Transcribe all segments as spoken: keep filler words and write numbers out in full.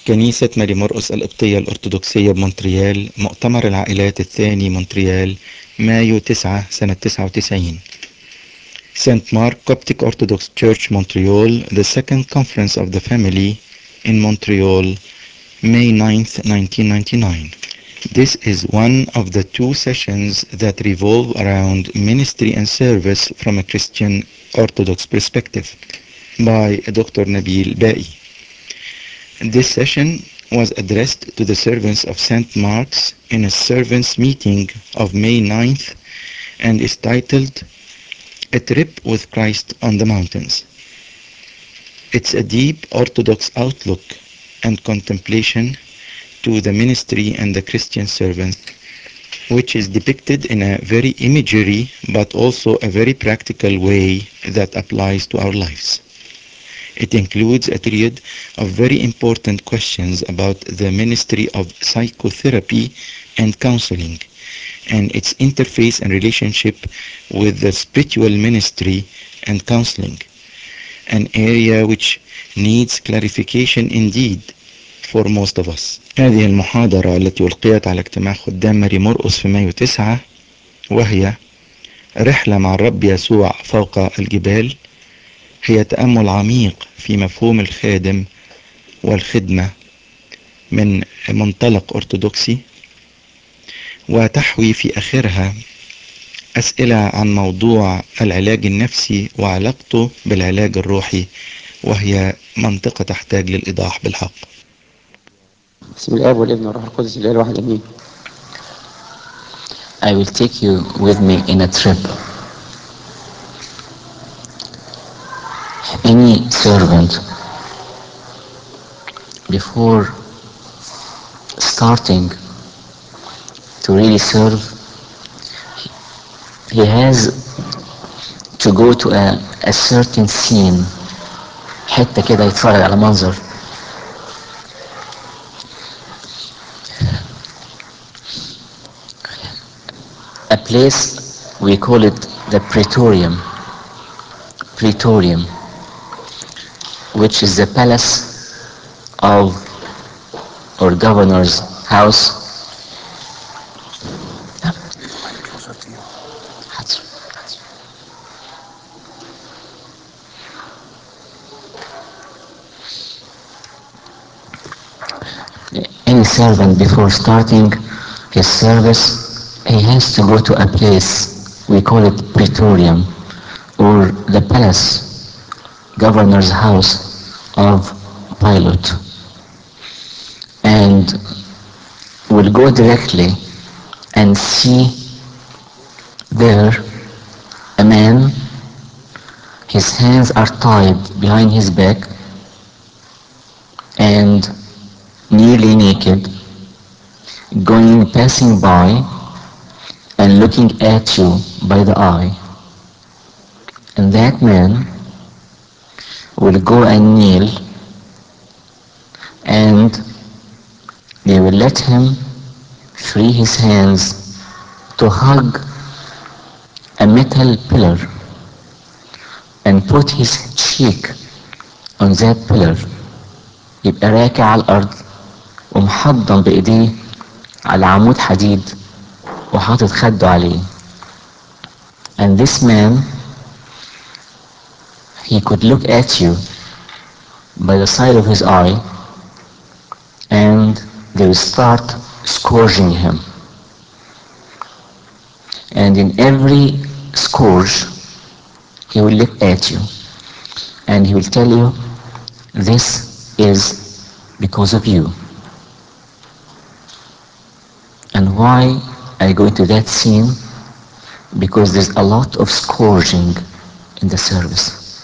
كنيسة ماري مرقس القبطية الأرثوذكسية بمونتريال، مؤتمر العائلات الثاني مونتريال، مايو تسعة سنة تسعة وتسعين. Saint Mark Coptic Orthodox Church Montreal, the Second Conference of the Family in Montreal, May ninth, nineteen ninety-nine. This is one of the two sessions that revolve around ministry and service from a Christian Orthodox perspective by Doctor Nabil Bai. This session was addressed to the servants of Saint Mark's in a servants meeting of May ninth and is titled A Trip with Christ on the Mountains. It's a deep Orthodox outlook and contemplation to the ministry and the Christian servant, which is depicted in a very imagery but also a very practical way that applies to our lives. It includes a period of very important questions about the ministry of psychotherapy and counseling and its interface and relationship with the spiritual ministry and counseling, an area which needs clarification indeed for most of us. هذه المحاضرة التي ألقيت على اجتماع خدام ماري مرقس في مايو تسعة، وهي رحلة مع الرب يسوع فوق الجبال، هي تأمل عميق في مفهوم الخادم والخدمة من منطلق أرثوذكسي، وتحوي في آخرها أسئلة عن موضوع العلاج النفسي وعلاقته بالعلاج الروحي، وهي منطقة تحتاج للإيضاح بالحق. بسم الآب والابن والروح القدس الإله الواحد آمين. I will take you with me in a trip. Any servant, before starting to really serve, he has to go to a, a certain scene. حتة كده يتفرج على منظر. A place, we call it the Praetorium. Praetorium, which is the palace of or governor's house. Any servant before starting his service, he has to go to a place, we call it Praetorium, or the palace, governor's house of Pilate, and will go directly and see there a man. His hands are tied behind his back and nearly naked, going passing by and looking at you by the eye. And that man will go and kneel, and they will let him free his hands to hug a metal pillar and put his cheek on that pillar. يبقى راكع على الأرض ومحضن بإيديه على عمود حديد وحاطط خده عليه. And this man, he could look at you by the side of his eye, and they will start scourging him. And in every scourge, he will look at you and he will tell you, this is because of you. And why I go into that scene? Because there's a lot of scourging in the service.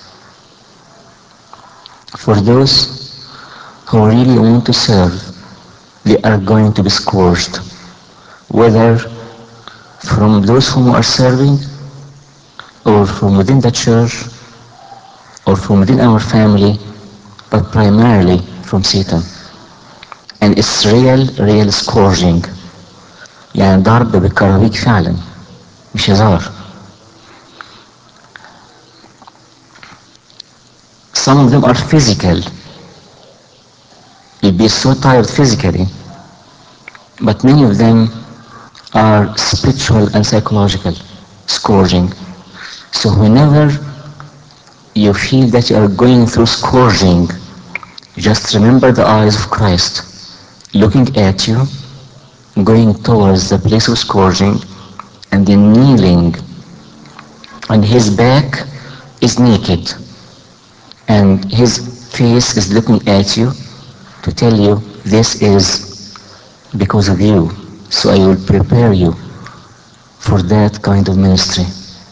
For those who really want to serve, they are going to be scourged, whether from those whom are serving, or from within the church, or from within our family, but primarily from Satan. And it's real, real scourging. يعني ضرب بالكرابيك فعلا، مش هزار. Some of them are physical. You'll be so tired physically, but many of them are spiritual and psychological, scourging. So whenever you feel that you are going through scourging, just remember the eyes of Christ looking at you, going towards the place of scourging, and then kneeling, and his back is naked, and his face is looking at you to tell you this is because of you. So I will prepare you for that kind of ministry.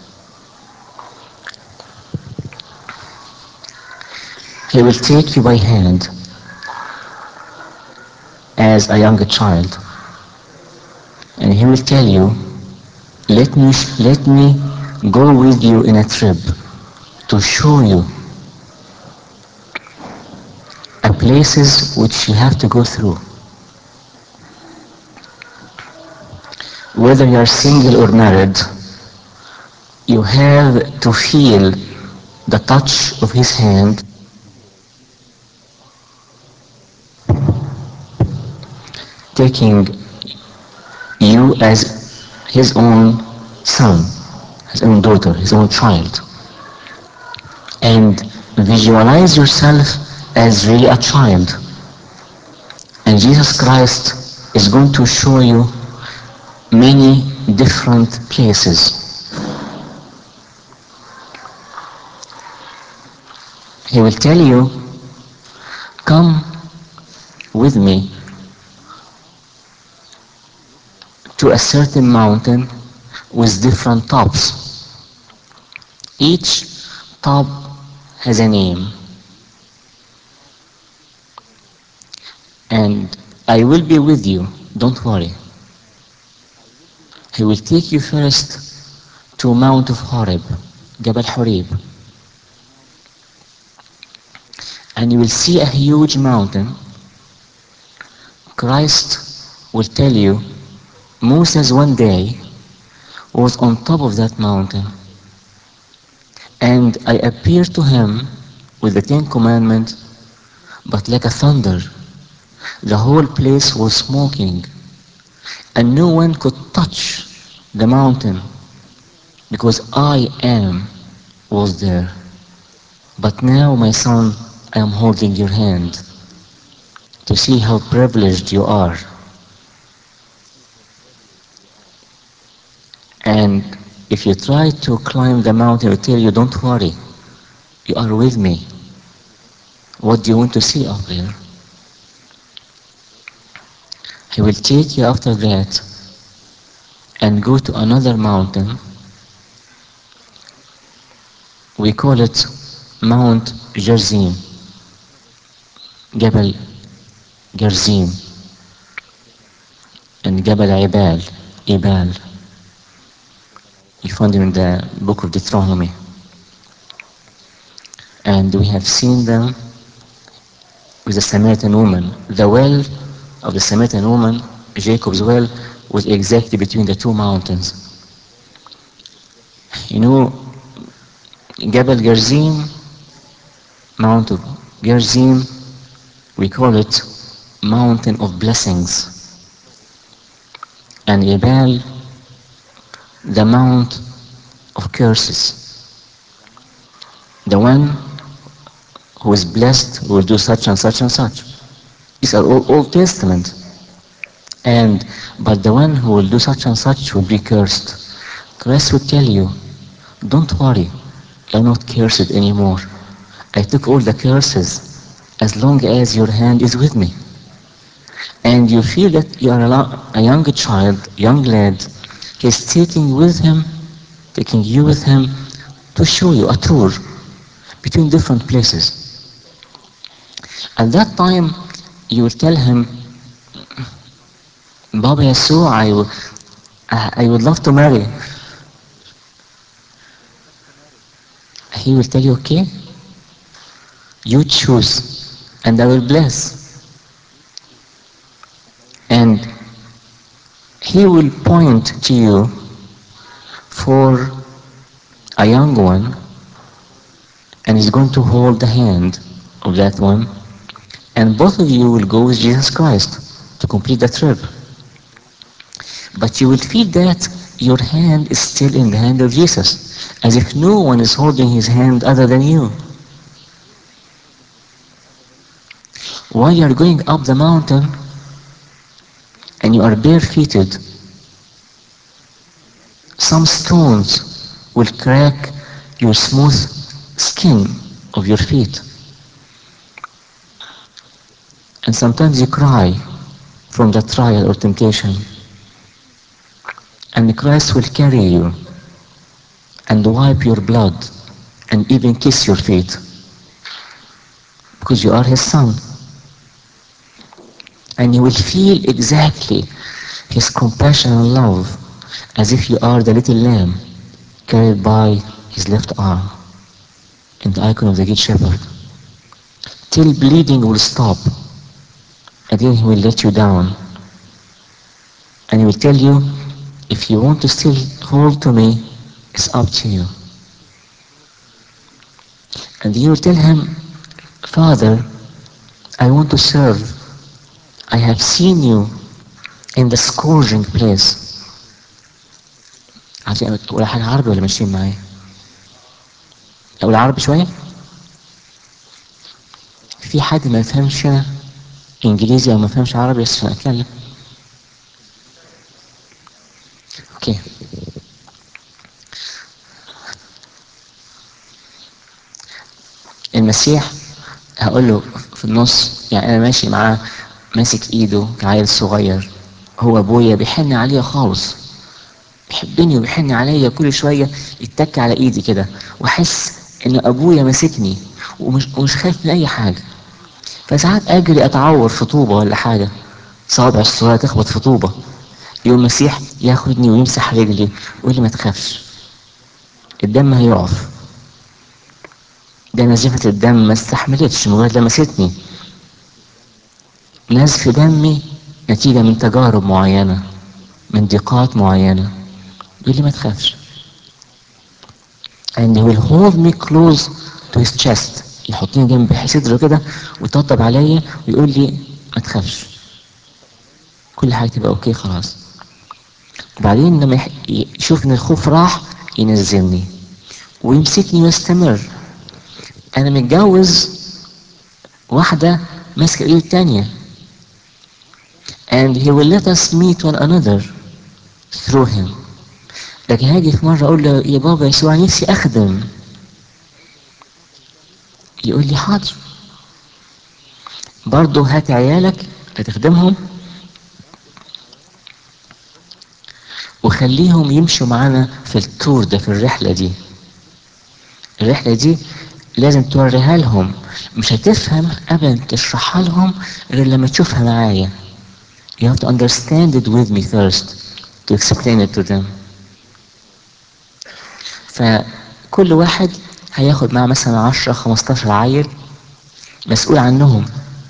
He will take you by hand as a younger child, and he will tell you, let me, let me go with you in a trip to show you a places which you have to go through. Whether you are single or married, you have to feel the touch of his hand, taking you as his own son, his own daughter, his own child, and visualize yourself as really a child. And Jesus Christ is going to show you many different places. He will tell you, come with me to a certain mountain with different tops. Each top has a name, and I will be with you, don't worry. He will take you first to Mount of Horeb, Jabal Horeb, and you will see a huge mountain. Christ will tell you, Moses one day was on top of that mountain, and I appeared to him with the Ten Commandments, but like a thunder. The whole place was smoking, and no one could touch the mountain because I am was there. But now, my son, I am holding your hand to see how privileged you are. And if you try to climb the mountain, I will tell you, don't worry, you are with me. What do you want to see up there? He will take you after that and go to another mountain. We call it Mount Gerizim, Jabal Gerizim, and Jabal Ibal, Ibal. You find them in the book of Deuteronomy. And we have seen them with the Samaritan woman. The well of the Samaritan woman, Jacob's well, was exactly between the two mountains. You know, Jabal Gerizim, Mount of Gerizim, we call it Mountain of Blessings. And Ebal, the Mount of Curses. The one who is blessed will do such and such and such. These are all Old Testament. And but the one who will do such and such will be cursed. Christ will tell you, don't worry, you're not cursed anymore. I took all the curses as long as your hand is with me. And you feel that you are a, lo- a young child, young lad. He's taking with him, taking you with him to show you a tour between different places. At that time, you will tell him, Baba Yeshua, I, w- I I would love to marry. He will tell you, okay, you choose, and I will bless. And he will point to you for a young one, and he's going to hold the hand of that one, And both of you will go with Jesus Christ to complete the trip. But you will feel that your hand is still in the hand of Jesus, as if no one is holding his hand other than you. While you are going up the mountain and you are barefooted, some stones will crack your smooth skin of your feet. And sometimes you cry from the trial or temptation. And Christ will carry you and wipe your blood and even kiss your feet because you are his son. And you will feel exactly his compassion and love as if you are the little lamb carried by his left arm in the icon of the Good Shepherd. Till bleeding will stop, and then he will let you down. And he will tell you, if you want to still hold to me, it's up to you. And you will tell him, Father, I want to serve. I have seen you in the scourging place. عايزين اقول حاجة عربي ولا ماشيين معايا؟ اقول عربي شوية؟ في حد ما يفهمش انجليزي او ما يفهمش عربي بس عشان اتكلم؟ اوكي. المسيح هقول له في النص، يعني انا ماشي معاه ماسك ايده كعيل صغير، هو ابويا بيحن عليا خالص، بيحبني وبيحن عليا كل شويه يتك على ايدي كده واحس ان ابويا ماسكني ومش ومش خايف من اي حاجه. فساعات اجري اتعور في طوبه ولا حاجه، صوابع الصغيره تخبط في طوبه، يوم المسيح ياخدني ويمسح رجلي ويقول لي ما تخافش، الدم هيقف. ده نزيفة الدم ما استحملتش مجرد لمستني. نزف دمي نتيجة من تجارب معينة، من ضيقات معينة. يقول لي ما تخافش. And he will hold me close to his chest. يحطني جنب صدره كده ويطبطب عليا ويقول لي ما تخافش، كل حاجة تبقى اوكي خلاص. وبعدين لما يح- يشوف ان الخوف راح ينزلني ويمسكني ويستمر. انا متجوز واحدة ماسكة ايد التانية. And he will let us meet one another through him. لكن هاجي في مرة اقول له يا بابا يسوع نفسي اخدم، يقول لي حاضر. برضه هات عيالك هتخدمهم وخليهم يمشوا معانا في التور ده، في الرحلة دي. الرحلة دي لازم توريها لهم، مش هتفهم ابدا تشرحها لهم غير لما تشوفها معايا. You have to understand it with me first to explain it to them. فكل واحد هياخد معاه مثلا عشرة خمستاشر عيل مسؤول عنهم.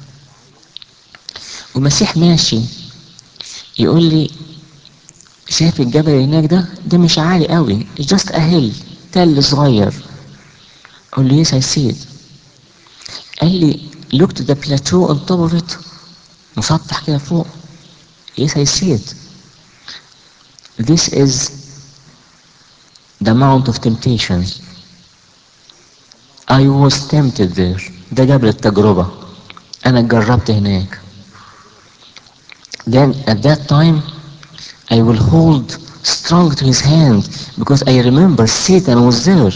والمسيح ماشي يقول لي شايف الجبل اللي هناك ده؟ ده مش عالي قوي، just a hill، تل صغير. اقول له yes I see it. قال لي look to the plateau on top of it، مسطح كده فوق. yes I see it. This is the mount of temptations. I was tempted there. ده جبل التجربة، أنا جربت هناك. Then at that time I will hold strong to his hand because I remember Satan was there.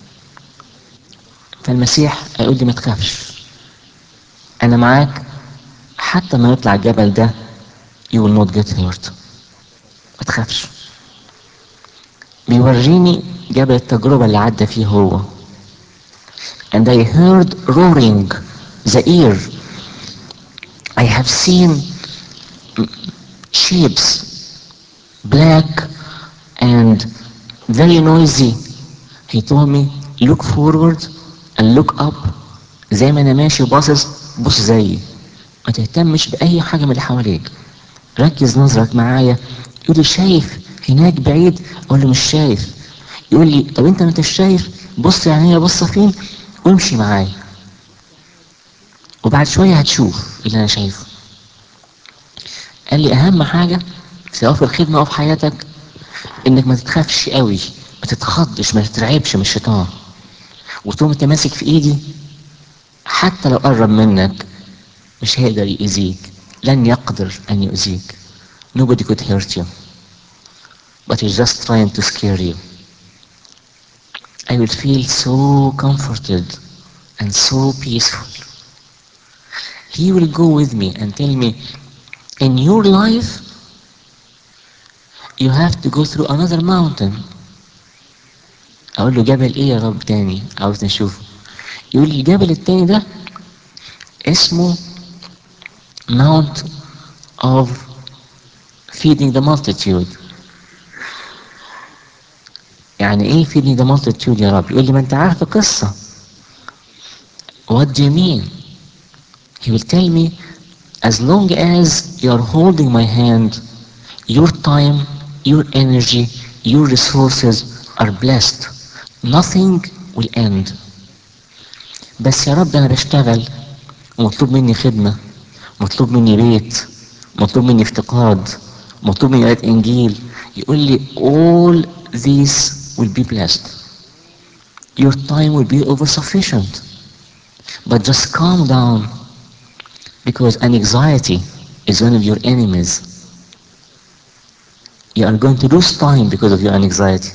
فالمسيح هيقول لي ما تخافش، أنا معاك حتى ما نطلع الجبل ده. You will not get hurt. ما تخافش. بيوريني جبل التجربة اللي عدى فيه هو. And I heard roaring the ear. I have seen shapes, black and very noisy. He told me look forward and look up. زي ما انا ماشي باصص بص زيي، ما تهتمش بأي حاجة من اللي حواليك، ركز نظرك معايا. يقول لي شايف هناك بعيد؟ اقول له مش شايف. يقول لي طب انت ما انتش شايف، بص يعني هي بصه فين وامشي معايا. وبعد شوية هتشوف اللي انا شايفه. قال لي اهم حاجة سواء في الخدمة او في حياتك انك ما تتخافش قوي، ما تتخضش، ما تترعبش من الشيطان، وتقوم انت ماسك في ايدي حتى لو قرب منك مش هيقدر يأذيك، لن يقدر ان يؤذيك. Nobody could hurt you, but he's just trying to scare you. I will feel so comforted and so peaceful. He will go with me and tell me, in your life you have to go through another mountain. اقول له جبل ايه يا رب تاني عاوز نشوفه؟ يقول لي الجبل التاني ده اسمه Mount of feeding the multitude. يعني ايه feeding the multitude يا رب؟ يقول لي ما انت عارف القصة. What do you mean? He will tell me, as long as you are holding my hand, your time, your energy, your resources are blessed. Nothing will end. بس يا رب انا بشتغل ومطلوب مني خدمة، مطلوب مني بيت، مطلوب مني افتقاد، مطلوب مني قراءة انجيل. يقول لي all these will be blessed. Your time will be over sufficient. But just calm down, because an anxiety is one of your enemies. You are going to lose time because of your anxiety.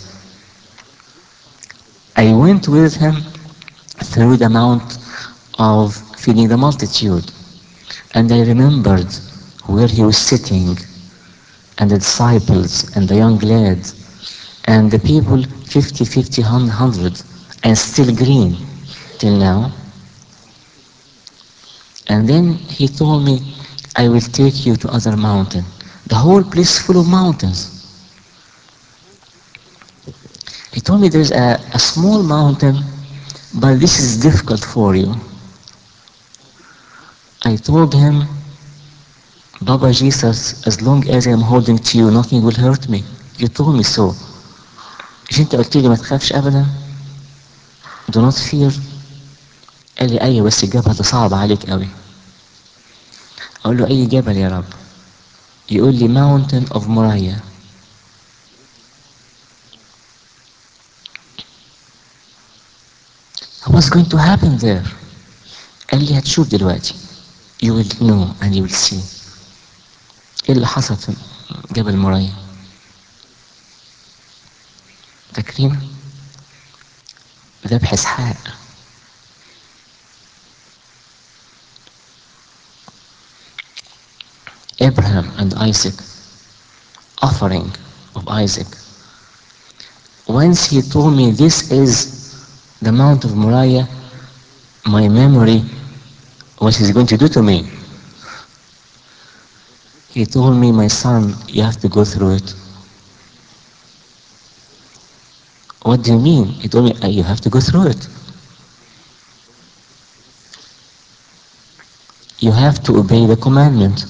I went with him through the mount of feeding the multitude, and I remembered where he was sitting, and the disciples, and the young lad, and the people fifty, fifty, one hundred, and still green till now. And then he told me, I will take you to other mountain. The whole place is full of mountains. He told me there's a, a small mountain, but this is difficult for you. I told him, Baba Jesus, as long as I'm holding to you, nothing will hurt me. You told me so. مش انت قلت لي ما تخافش ابدا؟ Do not fear. قال لي ايوه بس الجبهة ده صعب عليك قوي. اقول له اي جبل يا رب؟ يقول لي mountain of Moriah. What's going to happen there? قال لي هتشوف دلوقتي. You will know and you will see. ايه اللي حصل في جبل مورايا؟ فاكرين؟ ذبح اسحاق. Abraham and Isaac, offering of Isaac. Once he told me this is the Mount of Moriah, my memory, what he's going to do to me. He told me, my son, you have to go through it. What do you mean? He told me, you have to go through it. You have to obey the commandment.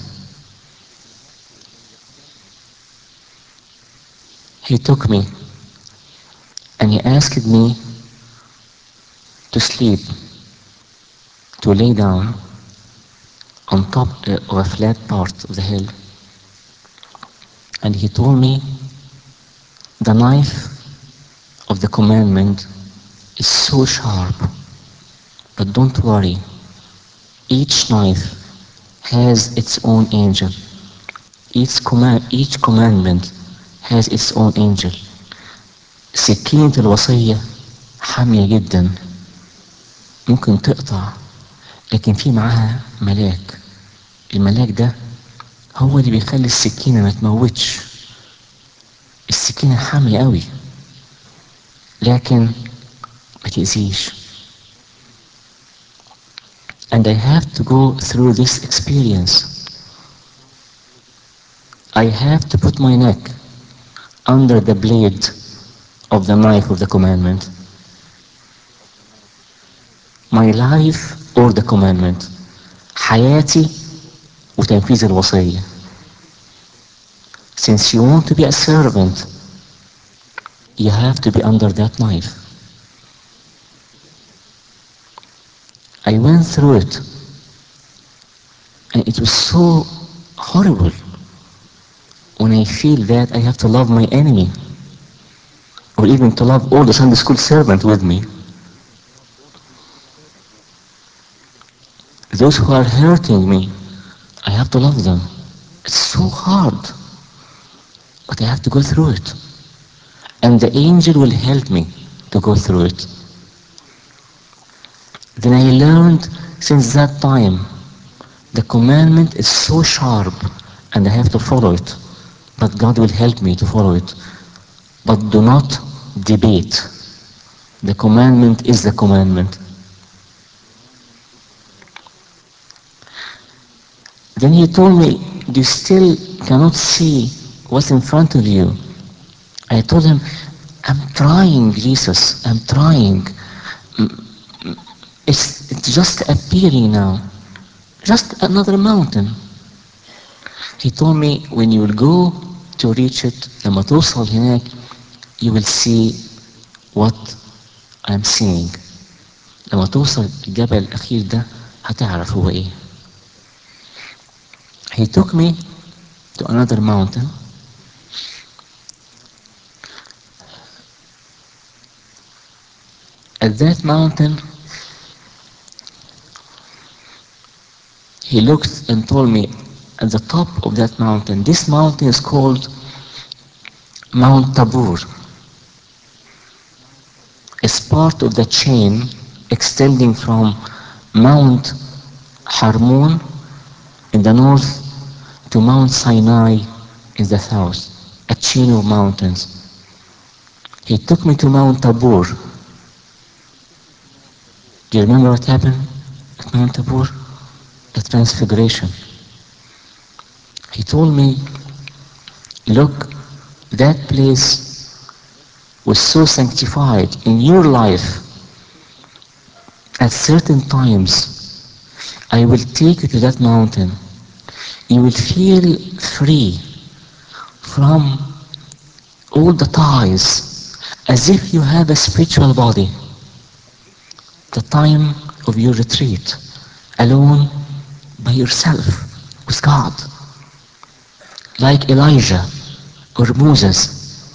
He took me and he asked me to sleep, to lay down on top of a flat part of the hill. And he told me, the knife of the commandment is so sharp, but don't worry. Each knife has its own angel. Each command, each commandment has its own angel. سكينة الوصية حامية جدا، ممكن تقطع، لكن في معاها ملاك. الملاك ده هو اللي بيخلي السكينة ما تموتش. السكينة حامية قوي لكن ما تأذيش. And I have to go through this experience. I have to put my neck under the blade of the knife of the commandment. My life or the commandment. حياتي وتنفيذ الوصية. Since you want to be a servant, you have to be under that knife. I went through it And it was so horrible when I feel that I have to love my enemy, or even to love all the Sunday school servants with me. Those who are hurting me, I have to love them. It's so hard, but I have to go through it. And the angel will help me to go through it. Then I learned since that time, the commandment is so sharp and I have to follow it. But God will help me to follow it. But do not debate. The commandment is the commandment. Then he told me, you still cannot see what's in front of you. I told him, I'm trying, Jesus, I'm trying. It's, it's just appearing now. Just another mountain. He told me, when you will go to reach it, لما توصل هناك, you will see what I'm seeing. لما توصل الجبل الأخير ده, هتعرف هو إيه. He took me to another mountain. At that mountain, he looked and told me, at the top of that mountain, this mountain is called Mount Tabor. It's part of the chain extending from Mount Harmon in the north to Mount Sinai in the south, a chain of mountains. He took me to Mount Tabor. Do you remember what happened at Mount Tabor? The transfiguration. He told me, look, that place was so sanctified in your life. At certain times, I will take you to that mountain. You will feel free from all the ties, as if you have a spiritual body. The time of your retreat, alone by yourself with God, like Elijah or Moses,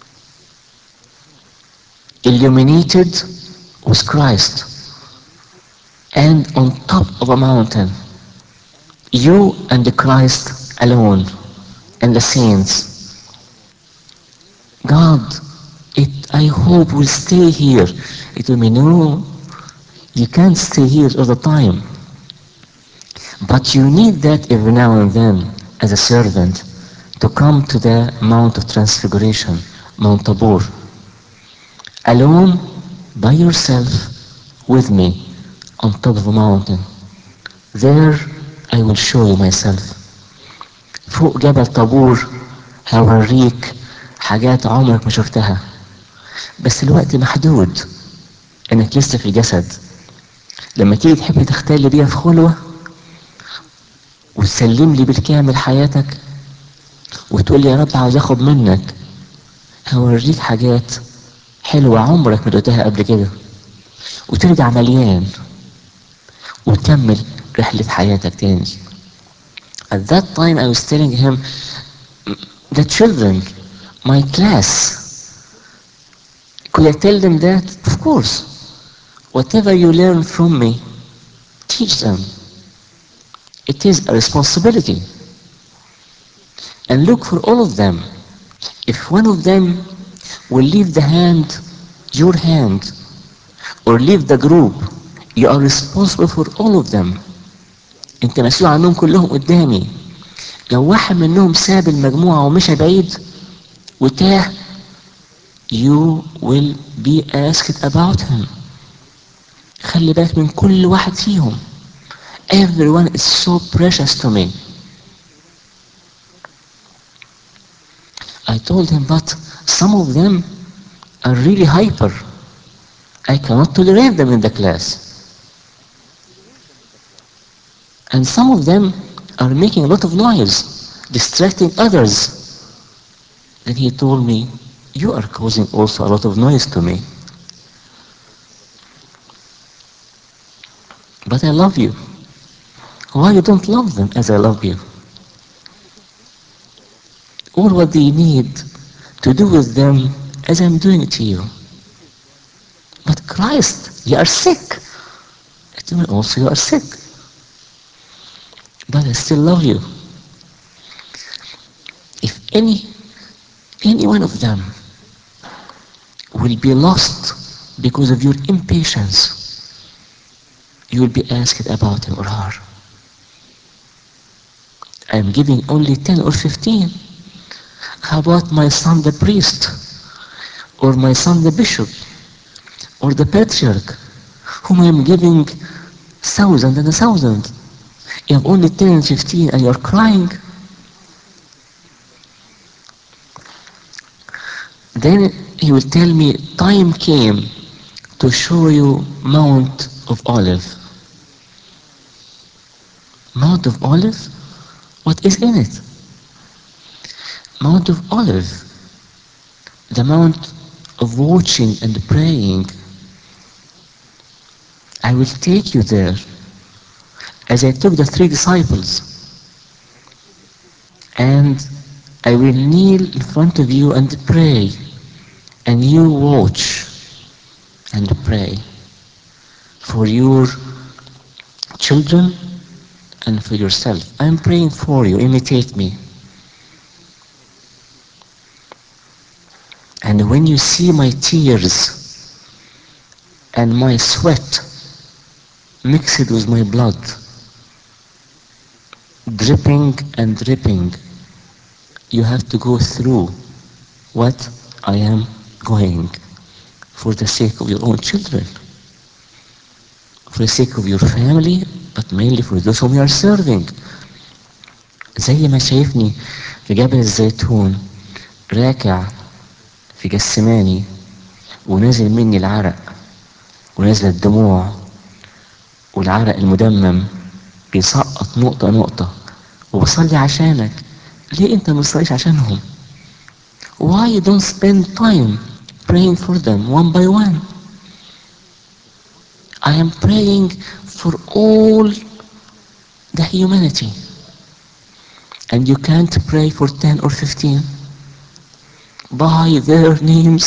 illuminated with Christ, and on top of a mountain, you and the Christ alone, and the saints. God, it, I hope will stay here. It will be no, you can't stay here all the time. But you need that every now and then as a servant to come to the Mount of Transfiguration, Mount Tabor. Alone, by yourself, with me, on top of a mountain. There I will show you myself. فوق جبل طابور هوريك حاجات عمرك ما شفتها. بس الوقت محدود انك لسه في الجسد. لما تيجي تحب تختلي بيها في خلوة وتسلم لي بالكامل حياتك وتقول لي يا رب عاوز اخد منك، هوريك حاجات حلوة عمرك ما دقتها قبل كده، وترجع مليان وتكمل رحلة حياتك تاني. At that time I was telling him, the children, my class, could I tell them that? Of course. Whatever you learn from me, teach them. It is a responsibility. And look for all of them. If one of them will leave the hand, your hand, or leave the group, you are responsible for all of them. انت مسؤول عنهم كلهم قدامي. لو واحد منهم ساب المجموعة ومشى بعيد وتاه, you will be asked about him. خلي بالك من كل واحد فيهم. Everyone is so precious to me. I told him, but some of them are really hyper. I cannot tolerate them in the class. And some of them are making a lot of noise, distracting others. Then he told me, you are causing also a lot of noise to me. But I love you. Why you don't love them as I love you? All what they need to do with them as I'm doing it to you. But Christ, you are sick. It means also you are sick. But I still love you. If any, any one of them will be lost because of your impatience, you will be asked about him or her. I am giving only ten or fifteen. How about my son the priest? Or my son the bishop? Or the patriarch? Whom I am giving thousand and a thousand. You have only ten and fifteen and you are crying. Then he will tell me, time came to show you Mount of Olive. Mount of Olive? What is in it? Mount of Olive, the mount of watching and praying. I will take you there, as I took the three disciples, and I will kneel in front of you and pray, and you watch and pray for your children and for yourself. I'm praying for you, imitate me. And when you see my tears and my sweat mixed with my blood, dripping and dripping, you have to go through what I am going for the sake of your own children, for the sake of your family, but mainly for those whom you are serving. زي ما شايفني في جبل الزيتون راكع في جسماني ونازل مني العرق ونازل الدموع والعرق المدمم بيسقط نقطة نقطة وبصلي عشانك. ليه انت ما بتصليش عشانهم؟ Why you don't spend time praying for them one by one? I am praying for all the humanity. And you can't pray for ten or fifteen by their names.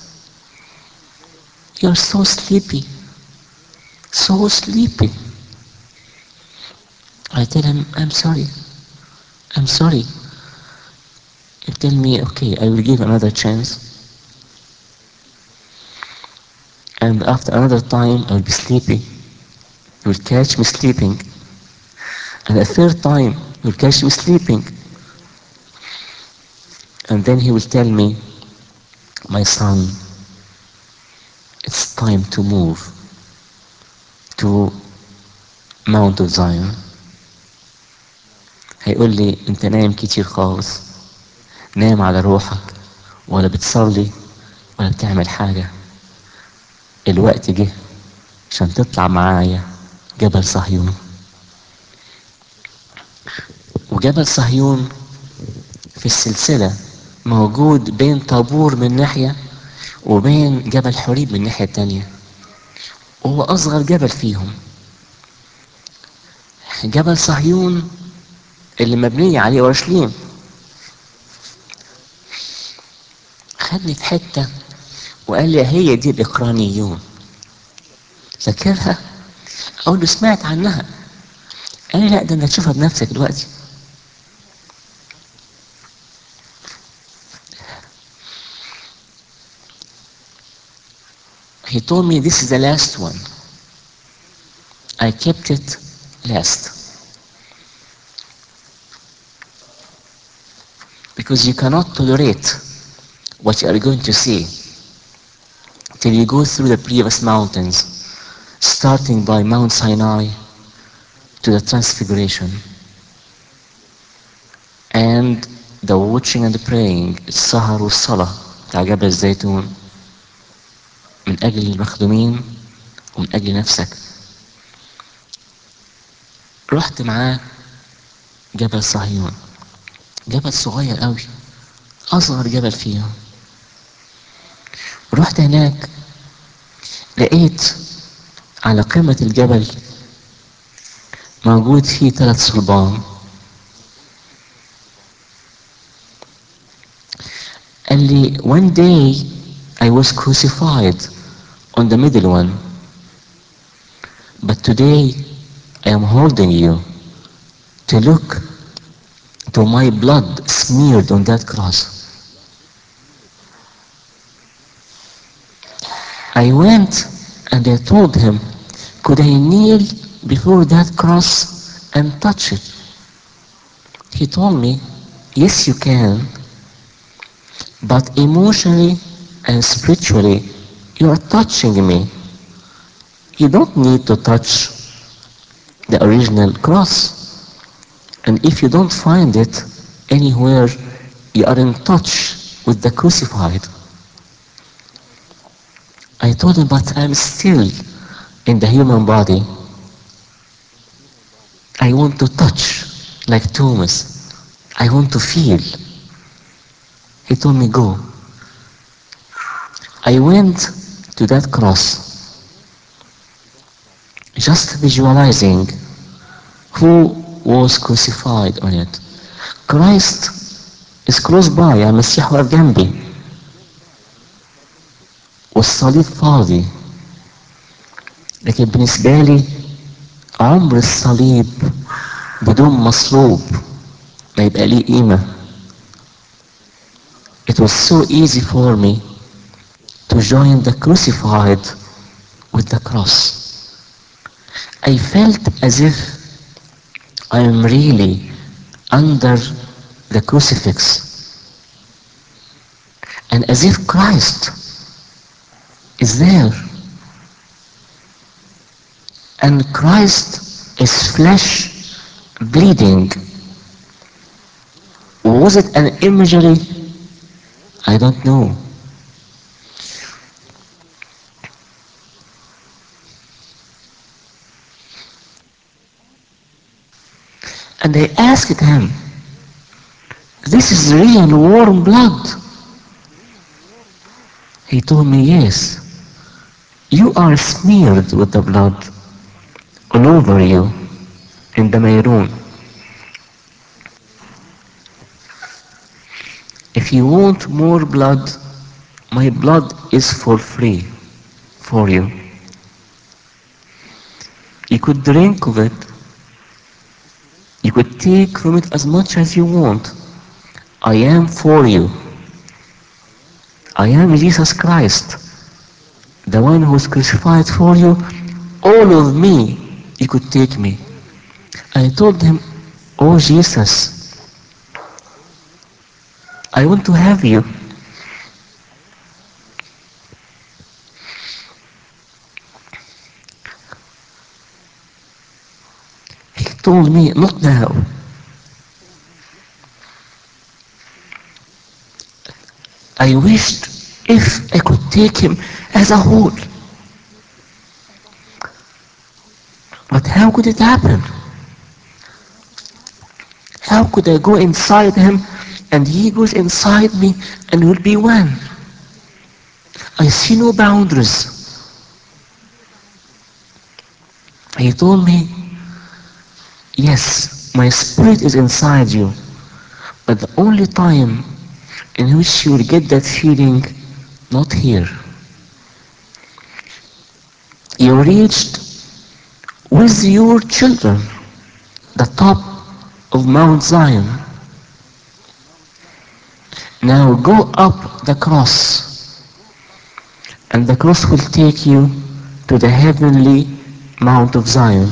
You're so sleepy. So sleepy. I tell him, I'm sorry. I'm sorry. He tell me, okay, I will give another chance. And after another time, I will be sleepy. He will catch me sleeping. And a third time, he will catch me sleeping. And then he will tell me, my son, it's time to move to Mount of Zion. هيقول لي انت نايم كتير خالص، نايم على روحك ولا بتصلي ولا بتعمل حاجة. الوقت جه عشان تطلع معايا جبل صهيون. وجبل صهيون في السلسلة موجود بين طابور من ناحية وبين جبل حريب من الناحية التانية، وهو أصغر جبل فيهم. جبل صهيون اللي مبنية عليه أورشليم خدني في حتة وقال لي هي دي الإقرانيون، فاكرها؟ أقول له سمعت عنها. قال لي لا، ده أنت تشوفها بنفسك دلوقتي. He told me this is the last one. I kept it last. Because you cannot tolerate what you are going to see till you go through the previous mountains, starting by Mount Sinai to the Transfiguration. And the watching and the praying, السهر والصلاة بتاع جبل الزيتون من أجل المخدومين ومن أجل نفسك. رحت معاه جبل صهيون، جبل صغير قوي، أصغر جبل فيهم. رحت هناك لقيت على قمة الجبل موجود فيه ثلاث صلبان. قال لي one day I was crucified on the middle one, but today I am holding you to look to my blood smeared on that cross. I went and I told him, could I kneel before that cross and touch it? He told me, yes you can, but emotionally and spiritually you are touching me. You don't need to touch the original cross. And if you don't find it anywhere, you are in touch with the crucified. I told him, but I'm still in the human body. I want to touch like Thomas. I want to feel. He told me, go. I went to that cross, just visualizing who was crucified on it. Christ is close by. المسيح واقف جنبي والصليب فاضي. لكن بالنسبة لي عمر الصليب بدون مصلوب ما يبقى ليه قيمة. It was so easy for me to join the crucified with the cross. I felt as if I am really under the crucifix, and as if Christ is there, and Christ is flesh bleeding. Was it an imagery? I don't know. And I asked him, this is real warm blood? He told me, yes. You are smeared with the blood all over you in the maroon. If you want more blood, my blood is for free for you. You could drink of it. You could take from it as much as you want. I am for you. I am Jesus Christ, the one who was crucified for you. All of me, you could take me. I told him, oh Jesus, I want to have you. He told me, not now. I wished if I could take him as a whole. But how could it happen? How could I go inside him and he goes inside me and we'll be one? I see no boundaries. He told me, yes, my spirit is inside you, but the only time in which you will get that feeling, not here. You reached with your children the top of Mount Zion. Now go up the cross, and the cross will take you to the heavenly Mount of Zion.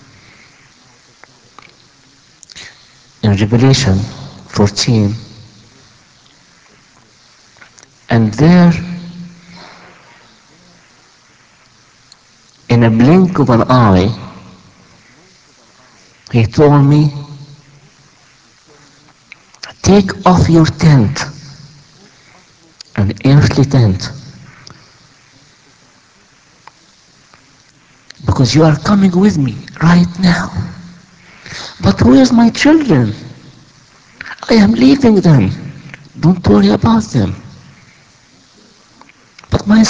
In Revelation fourteen, and there, in a blink of an eye, he told me, take off your tent, an earthly tent, because you are coming with me right now. But where's my children? I am leaving them. Don't worry about them. But my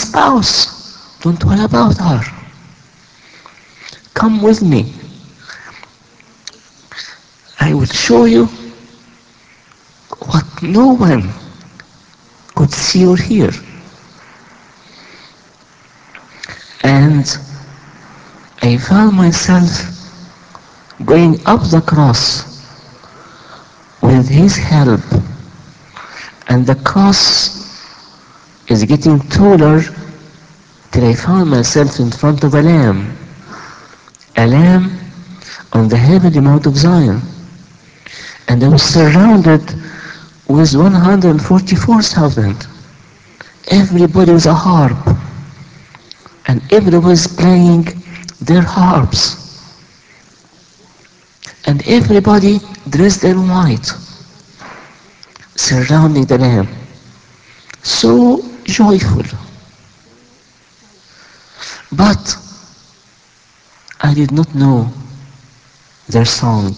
spouse, don't worry about her. Come with me. I will show you what no one could see or hear. And I found myself going up the cross with his help, and the cross is getting taller till I found myself in front of a lamb, a lamb on the heavenly Mount of Zion. And I was surrounded with one hundred forty-four thousand. Everybody with a harp, and everybody was playing their harps, and everybody dressed in white, surrounding the lamb, so joyful. But I did not know their song.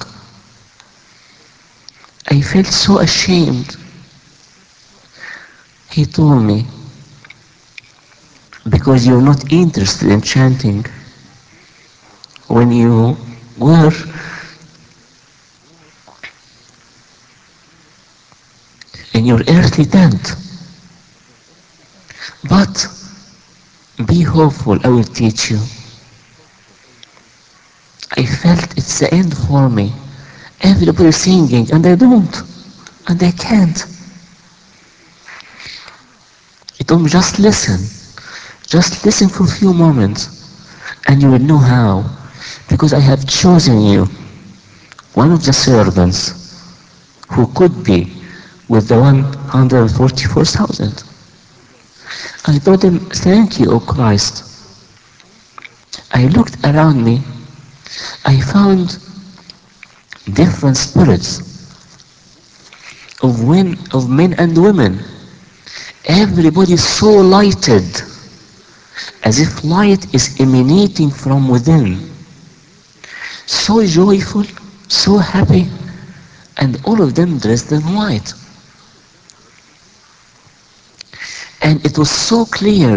I felt so ashamed. He told me, because you're not interested in chanting, when you were in your earthly tent. But be hopeful, I will teach you. I felt it's the end for me. Everybody singing, and I don't, and I can't. He told me, just listen, just listen for a few moments, and you will know how, because I have chosen you, one of the servants who could be with the one hundred forty-four thousand. I told him, thank you, O Christ. I looked around me. I found different spirits of men, of men and women. Everybody so lighted, as if light is emanating from within. So joyful, so happy, and all of them dressed in white. And it was so clear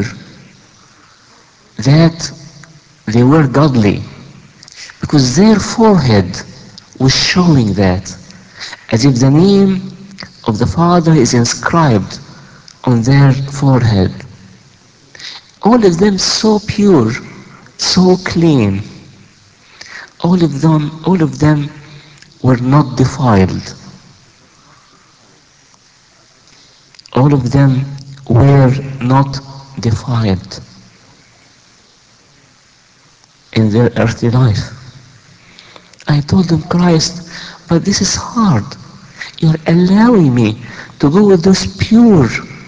that they were godly, because their forehead was showing that, as if the name of the Father is inscribed on their forehead. All of them so pure, so clean. All of them, all of them were not defiled. All of them were not defiled in their earthly life. I told them, Christ, but this is hard. You're allowing me to go with those pure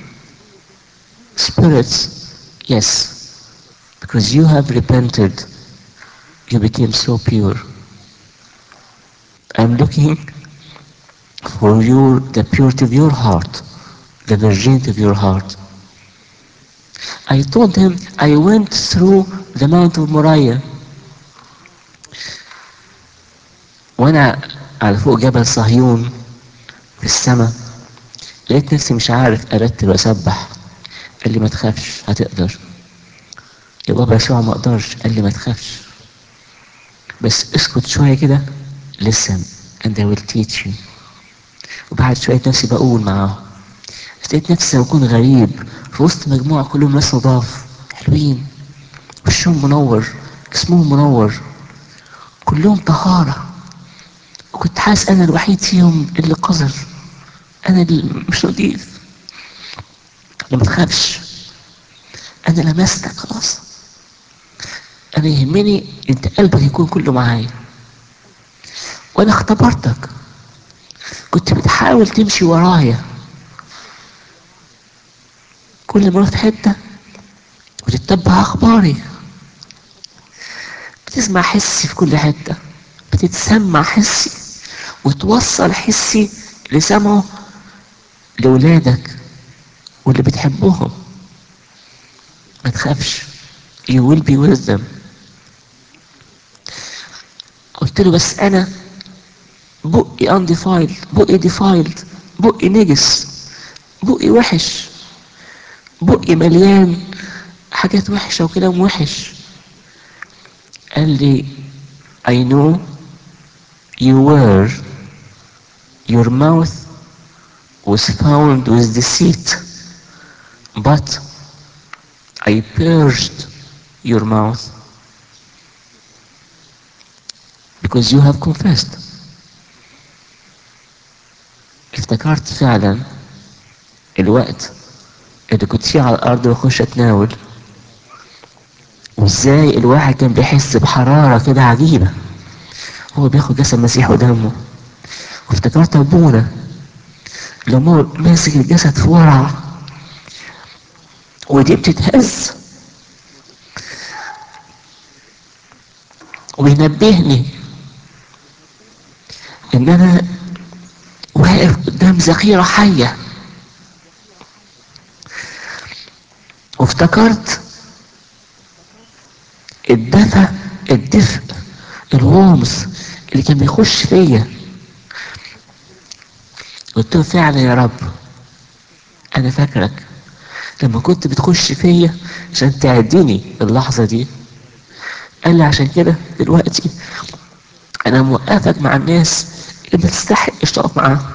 spirits. Yes, because you have repented, you became so pure. I'm looking for your, the purity of your heart, the virginity of your heart. I told him I went through the Mount of Moriah. وانا على فوق جبل صهيون في السماء، لقيت نفسي مش عارف ارتل واسبح. قال لي ما تخافش، هتقدر. يا بابا يسوع ما اقدرش. قال لي ما تخافش، بس اسكت شويه كده. listen and I will teach you. وبعد شويه نفسي بقول معاهم. لقيت نفسي بكون غريب في وسط مجموعه كلهم ناس نضاف حلوين، وشهم منور، جسمهم منور، كلهم طهاره. وكنت حاسس انا الوحيد فيهم اللي قذر، انا اللي مش نضيف. ما تخافش، انا لمستك خلاص. انا يهمني انت قلبك يكون كله معايا، وانا اختبرتك. كنت بتحاول تمشي ورايا، كل ما رحت حته بتتبع اخباري، بتسمع حسي في كل حته، بتتسمع حسي وتوصل حسي لسمعه لولادك واللي بتحبهم. ما تخافش، you will be with them. قلت له بس انا بقي undefiled، بقي defiled، بقي نجس، بقي وحش، بقي مليان حاجات وحشة وكلام وحش. قال لي I know you were your mouth was found with deceit, but I purged your mouth because you have confessed. افتكرت فعلا الوقت اللي كنت فيه على الارض واخش اتناول، وازاي الواحد كان بيحس بحرارة كده عجيبة هو بياخد جسد المسيح ودمه. وافتكرت ابونا لما هو ماسك الجسد في ورع ودي بتتهز وينبهني ان انا واقف قدام ذخيرة حية. وافتكرت الدفى الدفء الغمس اللي كان بيخش فيا. قلت له فعلا يا رب انا فاكرك لما كنت بتخش فيا عشان تعديني اللحظة دي. قال لي عشان كده دلوقتي انا موقفك مع الناس اللي ما تستحقش تقف معاهم.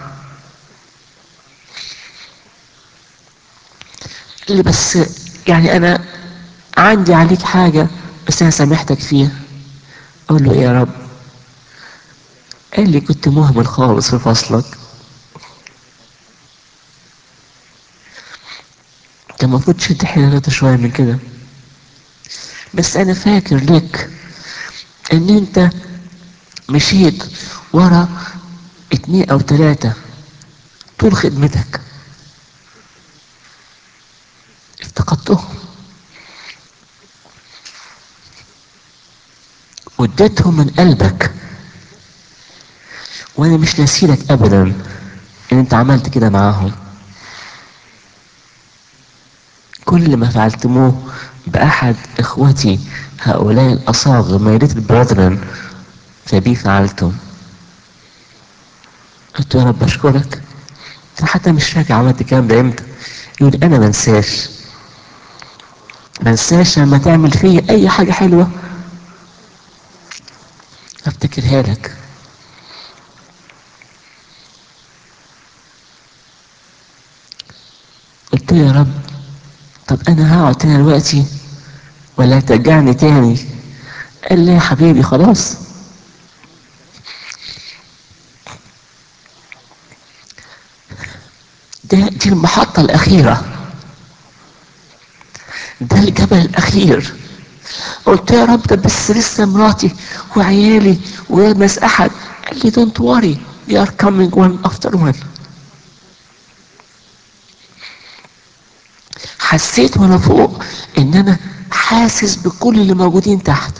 قال لي بس يعني انا عندي عليك حاجة بس انا سامحتك فيها. اقول له إيه يا رب؟ قال لي كنت مهمل خالص في فصلك، كان المفروض تشد حيلك شوية من كده، بس انا فاكر لك ان انت مشيت ورا اتنين او تلاتة طول خدمتك افتقدتهم واديتهم من قلبك، وانا مش ناسيلك ابدا ان انت عملت كده معاهم. كل ما فعلتموه باحد اخوتي هؤلاء الاصاغر my little brethren فبي فعلتم. قلت يا رب اشكرك. انا حتى مش فاكر عملت الكلام ده امتى. يقول انا منساش منساش لما تعمل فيا اي حاجة حلوة افتكرها لك. قلت له يا رب طب انا هقعد تاني دلوقتي ولا هترجعني تاني؟ قال لي يا حبيبي خلاص، ده دي المحطة الأخيرة، ده الجبل الأخير. قلت يا رب ده بس لسه مراتي وعيالي ولمس أحد. قال لي don't worry they are coming one after one. حسيت وانا فوق ان انا حاسس بكل اللي موجودين تحت.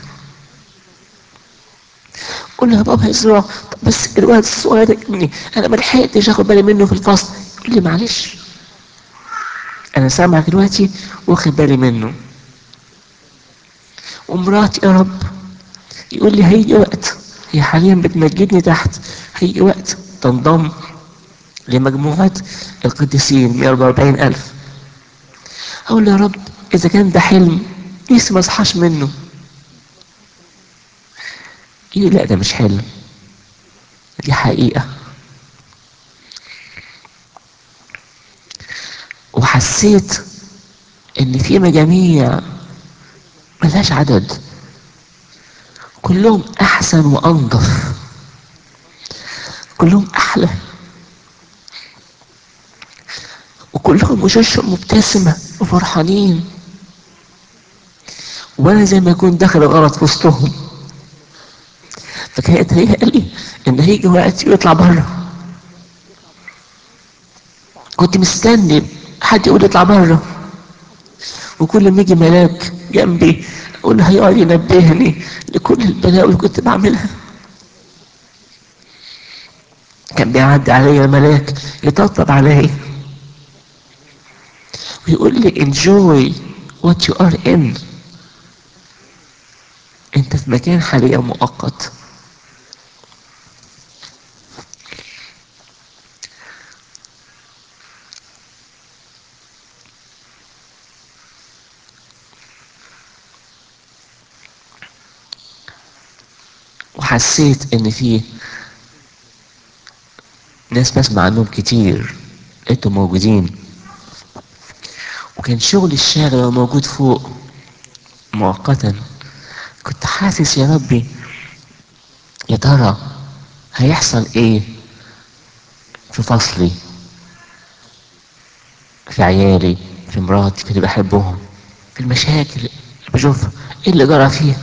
قول له يا بابا اسرع، طب بس الولد الصغير ده ابني انا ما لحقتش اخد بالي منه في الفصل. يقول لي معلش انا سامعك دلوقتي واخد بالي منه. ومراتي يا رب يقول لي هيجي وقت، هي حاليا بتمجدني تحت، هيجي وقت تنضم لمجموعة القديسين مية واربعة واربعين ألف. أقول يا رب إذا كان ده حلم نفسي ما أصحاش منه. يقول لا ده مش حلم دي حقيقة. وحسيت إن في مجاميع ملهاش عدد كلهم أحسن وأنظف كلهم أحلى وكلهم وشوشهم مبتسمة وفرحانين، وأنا زي ما أكون داخل غلط في وسطهم. فكانت هي قال لي إن هيجي وقت يطلع بره. كنت مستني حد يقول اطلع بره، وكل ما يجي ملاك جنبي اقول له هيقعد ينبهني لكل البلاوي اللي كنت بعملها. كان بيعدي عليا ملاك يطبطب عليا ويقول لي enjoy what you are in. انت في مكان حاليا مؤقت. وحسيت ان في ناس بسمع عنهم كتير انتوا موجودين. وكان شغل الشارع موجود فوق مؤقتا. كنت حاسس يا ربي يا ترى هيحصل ايه في فصلي، في عيالي، في مراتي، في اللي بحبهم، في المشاكل اللي بشوفها، ايه اللي جرى فيها.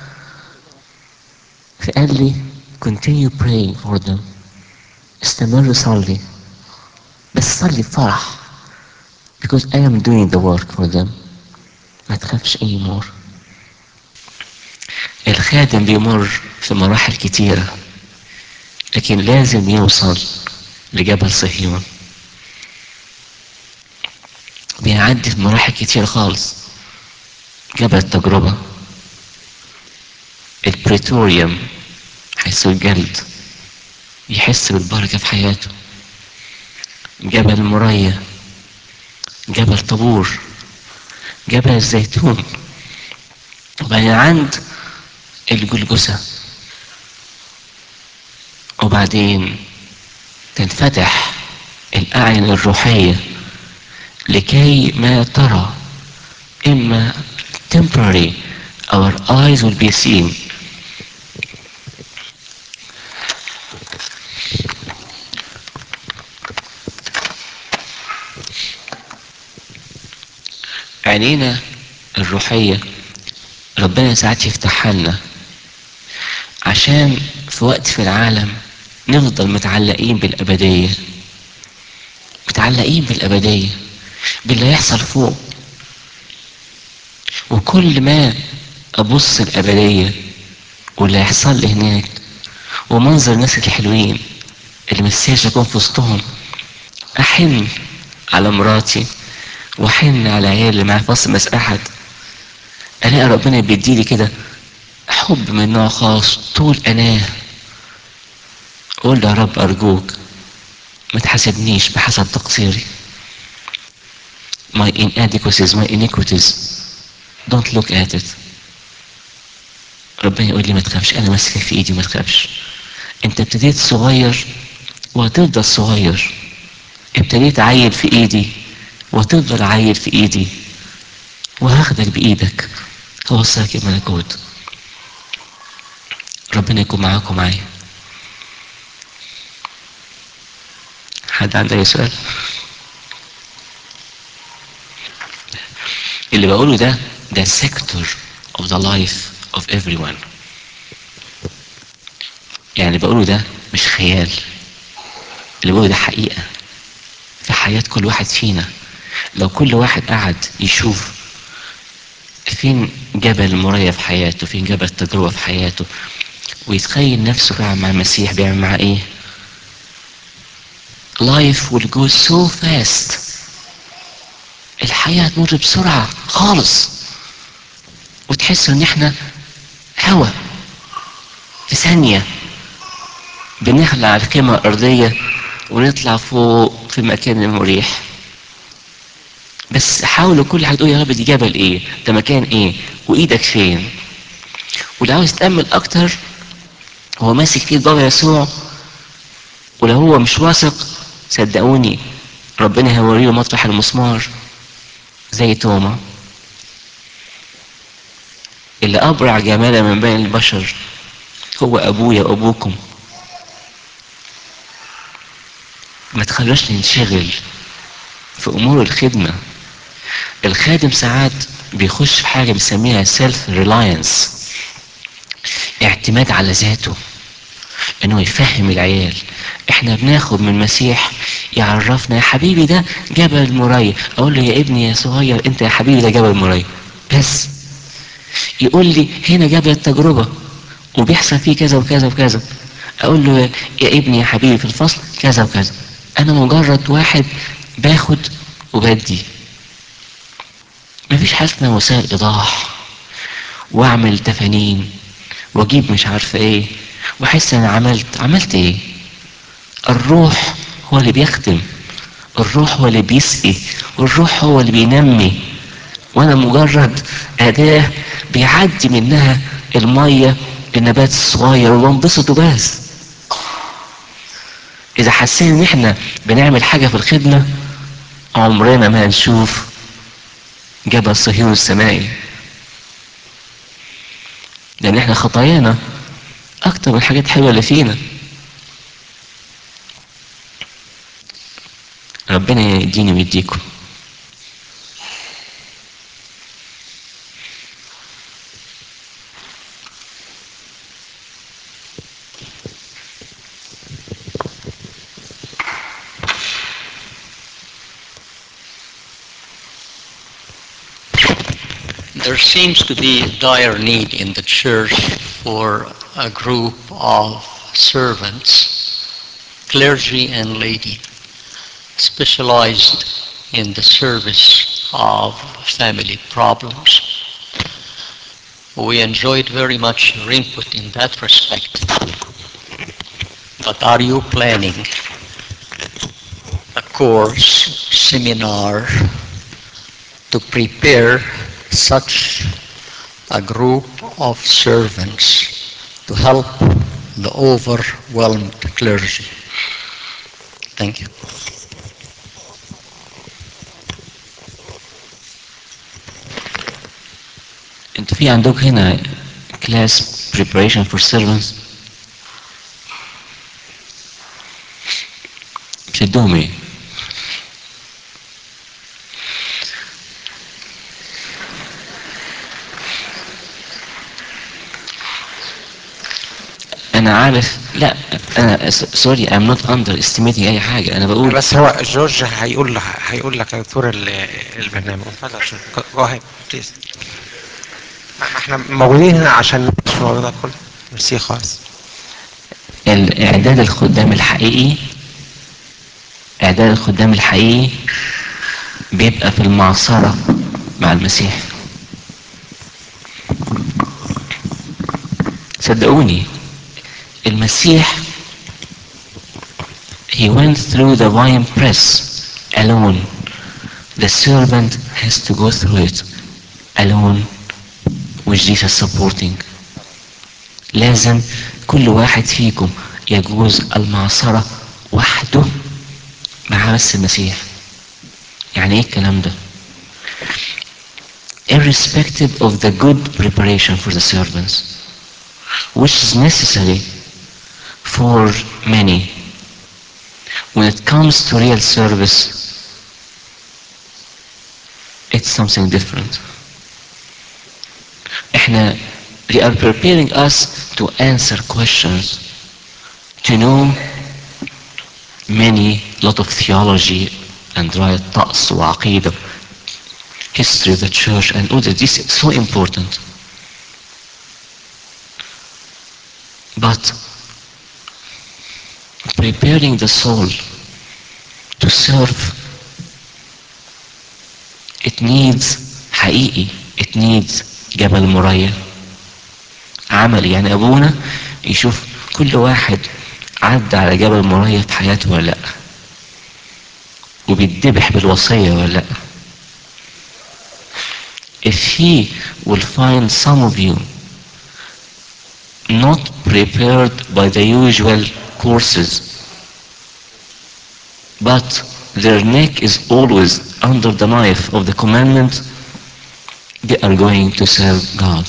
فقال لي continue praying for them. استمر صلي، بس صلي بفرح because I am doing the work for them. ما تخافش anymore. الخادم بيمر في مراحل كتيرة، لكن لازم يوصل لجبل صهيون. بيعدي في مراحل كتير خالص. جبل التجربة، البريتوريوم حيث الجلد يحس بالبركة في حياته، جبل المريا، جبل طابور، جبل الزيتون، وبعدين عند الجلجسة، وبعدين تنفتح الأعين الروحية لكي ما ترى. إما temporary our eyes will be seen. عينينا الروحية ربنا ساعات يفتحها لنا عشان في وقت في العالم نفضل متعلقين بالأبدية، متعلقين بالأبدية، باللي يحصل فوق. وكل ما أبص الأبدية واللي يحصل لي هناك ومنظر الناس الحلوين اللي مستاهلش أكون في وسطهم، أحن على مراتي وأحن على عيالي اللي معايا في وسط مس أحد. ألاقي ربنا بيديلي كده حب من نوع خاص، طول أناه. أقول له يا رب أرجوك ما تحاسبنيش بحسب تقصيري. My inadequacies, my iniquities, don't look at it. ربنا يقول لي ما تخافش، أنا ماسكك في إيدي، ما تخافش. أنت ابتديت صغير وهتفضل صغير. ابتديت عيل في إيدي وهتفضل عيل في إيدي، وهاخدك بإيدك هوصلك الملكوت. ربنا يكون معاكم معايا. حد عنده أي سؤال؟ اللي بقوله ده ده sector of the life of everyone. يعني اللي بقوله ده مش خيال، اللي بقوله ده حقيقة في حياة كل واحد فينا. لو كل واحد قعد يشوف فين جبل المريا في حياته، فين جبل التجربة في حياته، ويتخيل نفسه قاعد مع المسيح بيعمل معاه ايه. life will go so fast. الحياة تمر بسرعة خالص، وتحس ان احنا هوا في ثانية بنخلع الخيمة الأرضية ونطلع فوق في المكان المريح. بس حاولوا كل حد يقول يا رب دي جبل ايه، ده مكان ايه، وايدك فين. ولو عاوز تأمل اكتر، هو ماسك فيه بابا يسوع، ولو هو مش واثق صدقوني ربنا هيوريه مطرح المسمار زي توما اللي أبرع جمالا من بين البشر. هو أبويا وأبوكم. ما تخلوش ننشغل في أمور الخدمة. الخادم ساعات بيخش في حاجة بنسميها سيلف ريلاينس، اعتماد على ذاته، انه يفهم العيال. احنا بناخد من المسيح يعرفنا يا حبيبي ده جبل المريا، اقول له يا ابني يا صغير انت يا حبيبي ده جبل المريا. بس يقول لي هنا جبل التجربة وبيحصل فيه كذا وكذا وكذا، اقول له يا ابني يا حبيبي في الفصل كذا وكذا. انا مجرد واحد باخد وبدي. مفيش حاجة اسمها وسائل ايضاح واعمل تفانين واجيب مش عارفه ايه واحس انا عملت عملت ايه. الروح هو اللي بيخدم، الروح هو اللي بيسقي، والروح هو اللي بينمي، وانا مجرد اداة بيعدي منها المية للنبات الصغير وبنبسط وبس. اذا حسينا ان احنا بنعمل حاجة في الخدمة عمرنا ما هنشوف جبل صهيون السمائي، لان احنا خطايانا اكتر من الحاجات الحلوة اللي فينا. ربنا يديني ويديكم. There seems to be a dire need in the church for a group of servants, clergy and laity, specialized in the service of family problems. We enjoyed very much your input in that respect. But are you planning a course, seminar, to prepare such a group of servants to help the overwhelmed clergy? Thank you. انتوا في عندكم هنا class preparation for servants؟ بتدوهم ايه؟ انا عارف، لا انا سوري I'm not underestimating اي حاجة، انا بقول بس هو جورج هيقول هيقول لك يا دكتور ال- البرنامج. اتفضل جورج، جو اهيد بليز. ما احنا موجودين هنا عشان نناقش الموضوع ده كله. ميرسي خالص. الاعداد الخدام الحقيقي، اعداد الخدام الحقيقي بيبقى في المعصرة مع المسيح. صدقوني المسيح he went through the wine press alone. The servant has to go through it alone with Jesus supporting. لازم كل واحد فيكم يجوز المعصرة وحده مع بس المسيح. يعني ايه الكلام ده؟ Irrespective of the good preparation for the servants, which is necessary for many, when it comes to real service, it's something different. احنا they are preparing us to answer questions, to know many lot of theology and right طقس وعقيدة, history of the church and all that. This is so important. But preparing the soul to serve, it needs حقيقي, it needs جبل موريا عملي. يعني ابونا يشوف كل واحد عدى على جبل موريا في حياته ولا لا، وبيتذبح بالوصية ولا لا. If he will find some of you not prepared by the usual courses, but their neck is always under the knife of the commandment, they are going to serve God.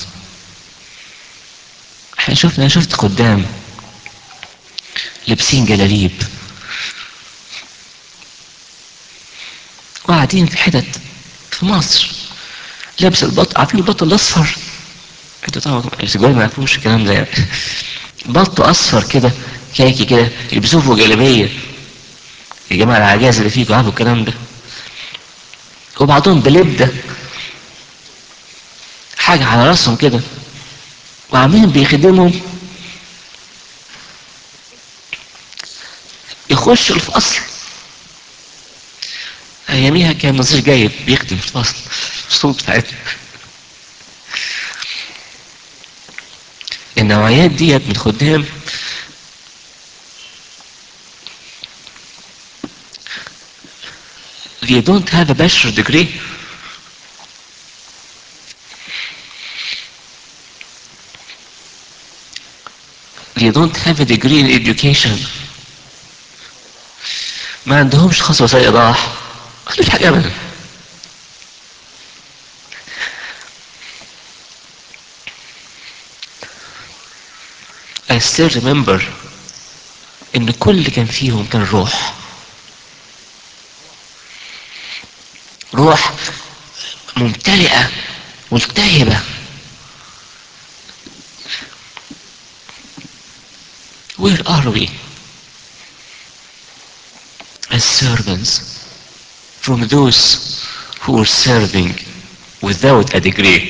احنا شفنا انا شفت خدام لابسين جلاليب وقاعدين في حتت في مصر لابس البط، عارفين البط الاصفر؟ انتوا طبعا السجاد ما يعرفوش الكلام ده يعني. بط اصفر كده كاكي كده يلبسوه فوق جلابيه. يا جماعه العجاز اللي فيكم عارفوا الكلام ده. وبعضهم بلبده حاجه على راسهم كده وعاملين بيخدموا، يخشوا الفصل. اياميها كان نظير جايب بيخدم في الفصل الصوت بتاعتنا. النوعيات ديت من الخدام they don't have a bachelor degree. They don't have a degree in education. ما عندهمش خصوصية ايضاح، ما عندهمش حاجة ابدا. I still remember ان كل اللي كان فيهم كان روح، روح ممتلئة ملتهبة. Where are we as servants from those who were serving without a degree?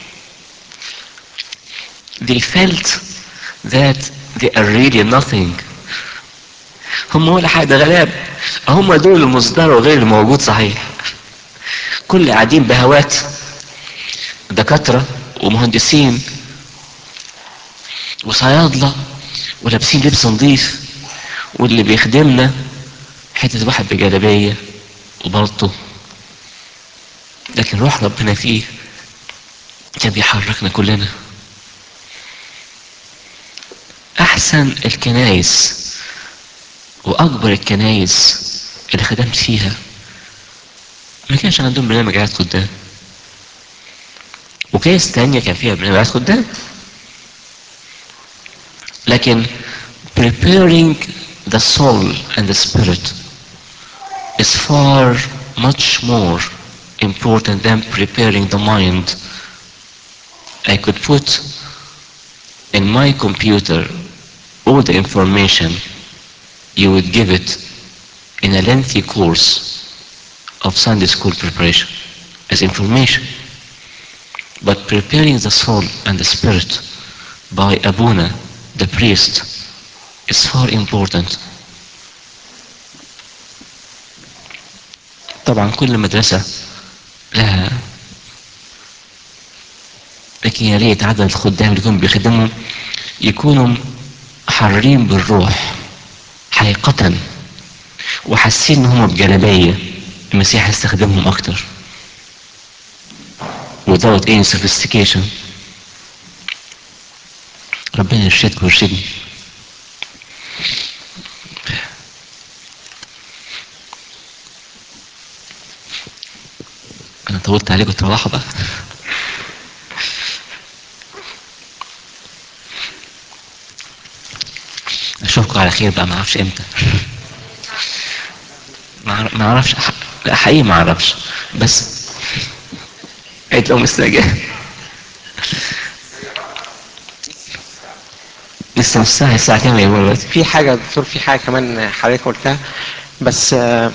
They felt that they are really nothing. هم ولا حاجة، غلاب. هم دول المصدر وغير الموجود صحيح. كل قاعدين بهوات، دكاترة ومهندسين وصيادلة ولابسين لبس نظيف، واللي بيخدمنا حتة واحد بجلابية وبلطو، لكن روح ربنا فيه كان بيحركنا كلنا. احسن الكنايس واكبر الكنايس اللي خدمت فيها ما كانش عندهم برنامج عيادة خدام، وكنايس تانية كان فيها برنامج عيادة خدام، لكن preparing the soul and the spirit is far much more important than preparing the mind. I could put in my computer all the information you would give it in a lengthy course of Sunday school preparation as information. But preparing the soul and the spirit by Abuna, the priest, is far important. طبعا كل مدرسة لها، لكن يا ريت عدد الخدام اللي يكونوا بيخدموا يكونوا حارين بالروح حقيقة، وحاسين ان هم بجلبية المسيح يستخدمهم اكتر without any sophistication. ربنا يرشدك ويرشدني. انا طولت عليكم، تروحوا بقى. اشوفكم على خير بقى، ما اعرفش امتى. ما اعرفش، لا حقيقي ما اعرفش، بس عيد لو مستعجل. لسه مش ساعة، الساعة كام يا دلوقتي؟ في حاجة يا دكتور، في حاجة كمان حضرتك قلتها، بس آه،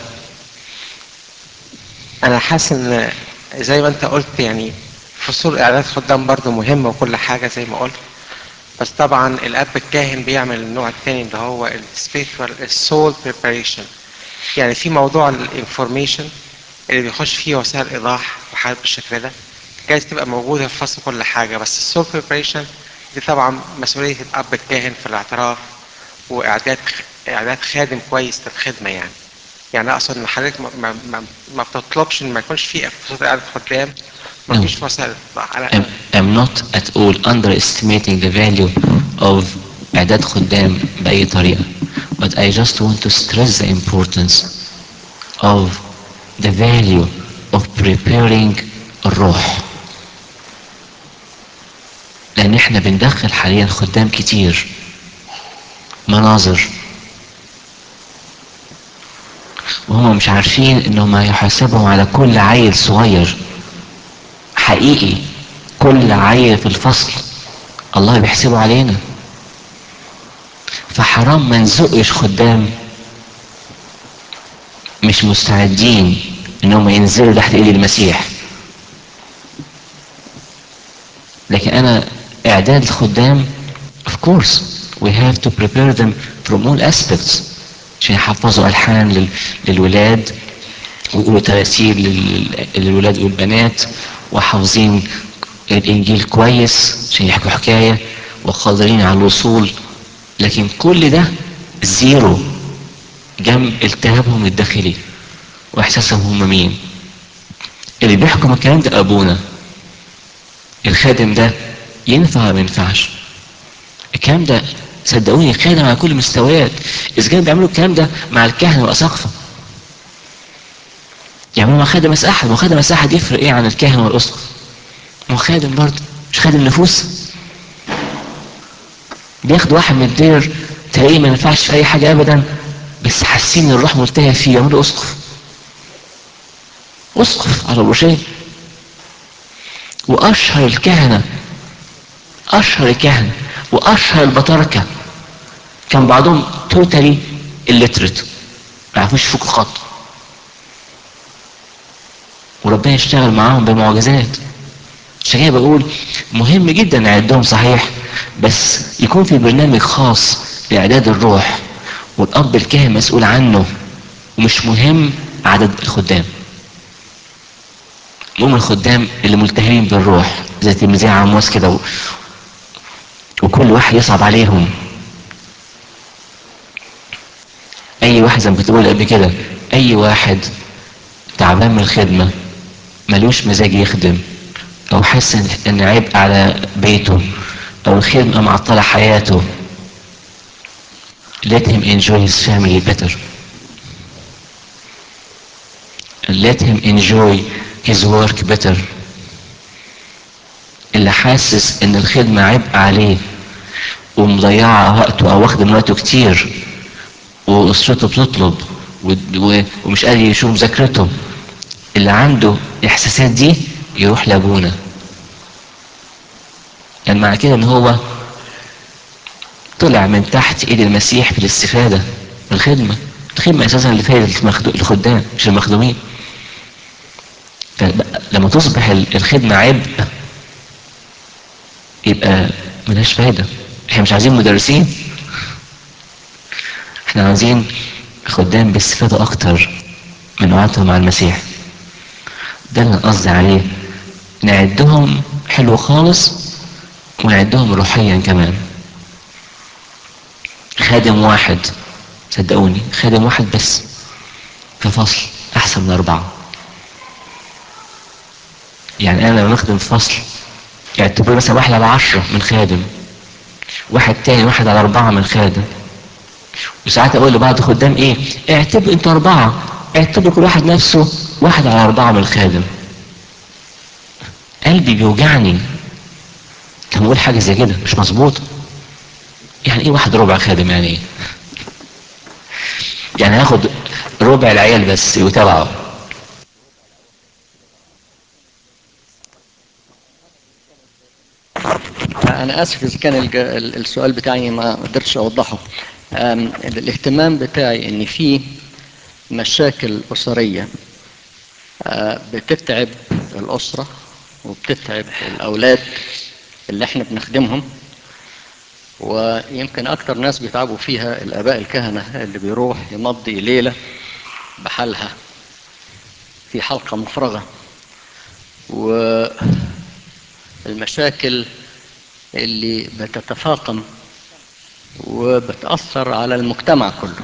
انا حاسس ان زي ما انت قلت يعني فصول اعداد خدام برضو مهمة وكل حاجة زي ما قلت، بس طبعا الاب الكاهن بيعمل النوع الثاني اللي هو السبيريتوال السول بريباريشن. يعني في موضوع الانفورميشن اللي بيخش فيه وسائل ايضاح وحاجات بالشكل ده جايز تبقى موجودة في فصل كل حاجة، بس السول بريباريشن دي طبعا مسؤولية الاب الكاهن في الاعتراف واعداد اعداد خادم كويس للخدمة. يعني يعني اقصد ان حضرتك ما, ما, ما, ما بتطلبش ان ما يكونش في فصول اعداد خدام، ما No. فيش وسائل ايضاح. I'm, I'm not at all underestimating the value of إعداد خدام بأي طريقة. But I just want to stress the importance of the value of preparing الروح. لأن احنا بندخل حاليا خدام كتير مناظر، وهم مش عارفين انهم هيحاسبهم على كل عيل صغير. حقيقي كل عيل في الفصل الله بيحسبه علينا، فحرام ما نزقش خدام مش مستعدين انهم ينزلوا تحت ايد المسيح. لكن انا اعداد الخدام of course we have to prepare them from all aspects عشان يحفظوا الحان لل... للولاد، ويقولوا تراتيب لل... للولاد والبنات، وحافظين الانجيل كويس عشان يحكوا حكايه، وقادرين على الوصول. لكن كل ده زيرو جنب التهابهم الداخلي واحساسهم هم مين. اللي بيحكم الكلام ده ابونا الخادم، ده ينفع ولا ما ينفعش؟ الكلام ده صدقوني خادم على كل المستويات. اذا كانوا بيعملوا الكلام ده مع الكهنه والاساقفه، يعني ما خادم مساحة، ما خادم مساحة يفرق ايه عن الكاهن والاسقف؟ ما هو خادم برضه، مش خادم نفوس. بياخد واحد من الدير تلاقيه ما ينفعش في اي حاجة ابدا، بس حاسين ان الروح ملتهى فيه، يعملوا اسقف. اسقف على الرشيد. واشهر الكهنة، اشهر الكهنة واشهر البطاركة كان بعضهم توتالي الليترت، ما يعرفوش يفكوا خط، وربنا يشتغل معاهم بمعجزات. عشان كده بقول مهم جدا نعدهم صحيح، بس يكون في برنامج خاص لاعداد الروح، والاب الكاهن مسؤول عنه، ومش مهم عدد الخدام. المهم الخدام اللي ملتهمين بالروح زي تلميذي عمواس كده، و... وكل واحد يصعب عليهم. اي واحد زي ما بتقول قبل كده، اي واحد تعبان من الخدمة ملوش مزاج يخدم، او حاسس ان عبء على بيته، او الخدمة معطلة حياته، let him enjoy his family better. let him enjoy his work better. اللي حاسس ان الخدمة عبء عليه ومضيعة وقته او واخد من وقته كتير، واسرته بتطلب ومش قادر يشوف مذاكرته، اللي عنده الاحساسات دي يروح لابونا. يعني معنى كده ان هو طلع من تحت ايد المسيح في الاستفادة من الخدمة. الخدمة اساسا اللي فايدة الخدام مش المخدومين. فلما تصبح الخدمة عبء يبقى ملهاش فايدة. احنا مش عايزين مدرسين، احنا عايزين خدام باستفادة اكتر من وقتهم مع المسيح. ده اللي قصدي عليه، نعدهم حلو خالص ونعدهم روحيا كمان. خادم واحد، صدقوني خادم واحد بس في فصل احسن من اربعة. يعني انا لما اخدم في فصل يعتبر مثلا واحد على عشرة من خادم، واحد تاني واحد على اربعة من خادم. وساعات اقول لبعض الخدام ايه، اعتبر انت اربعة، اعتبر كل واحد نفسه واحد على اربعة من الخادم. قلبي بيوجعني لما اقول حاجة زي كده، مش مظبوط. يعني ايه واحد ربع خادم؟ يعني ايه؟ يعني هاخد ربع العيال بس وتبعه. أنا آسف إذا كان الج- السؤال بتاعي ما قدرتش أوضحه. أم، الاهتمام بتاعي إن في مشاكل أسرية أه، بتتعب الأسرة وبتتعب الأولاد اللي احنا بنخدمهم، ويمكن أكتر ناس بيتعبوا فيها الآباء الكهنة اللي بيروح يمضي ليلة بحالها في حلقة مفرغة، والمشاكل اللي بتتفاقم وبتأثر على المجتمع كله.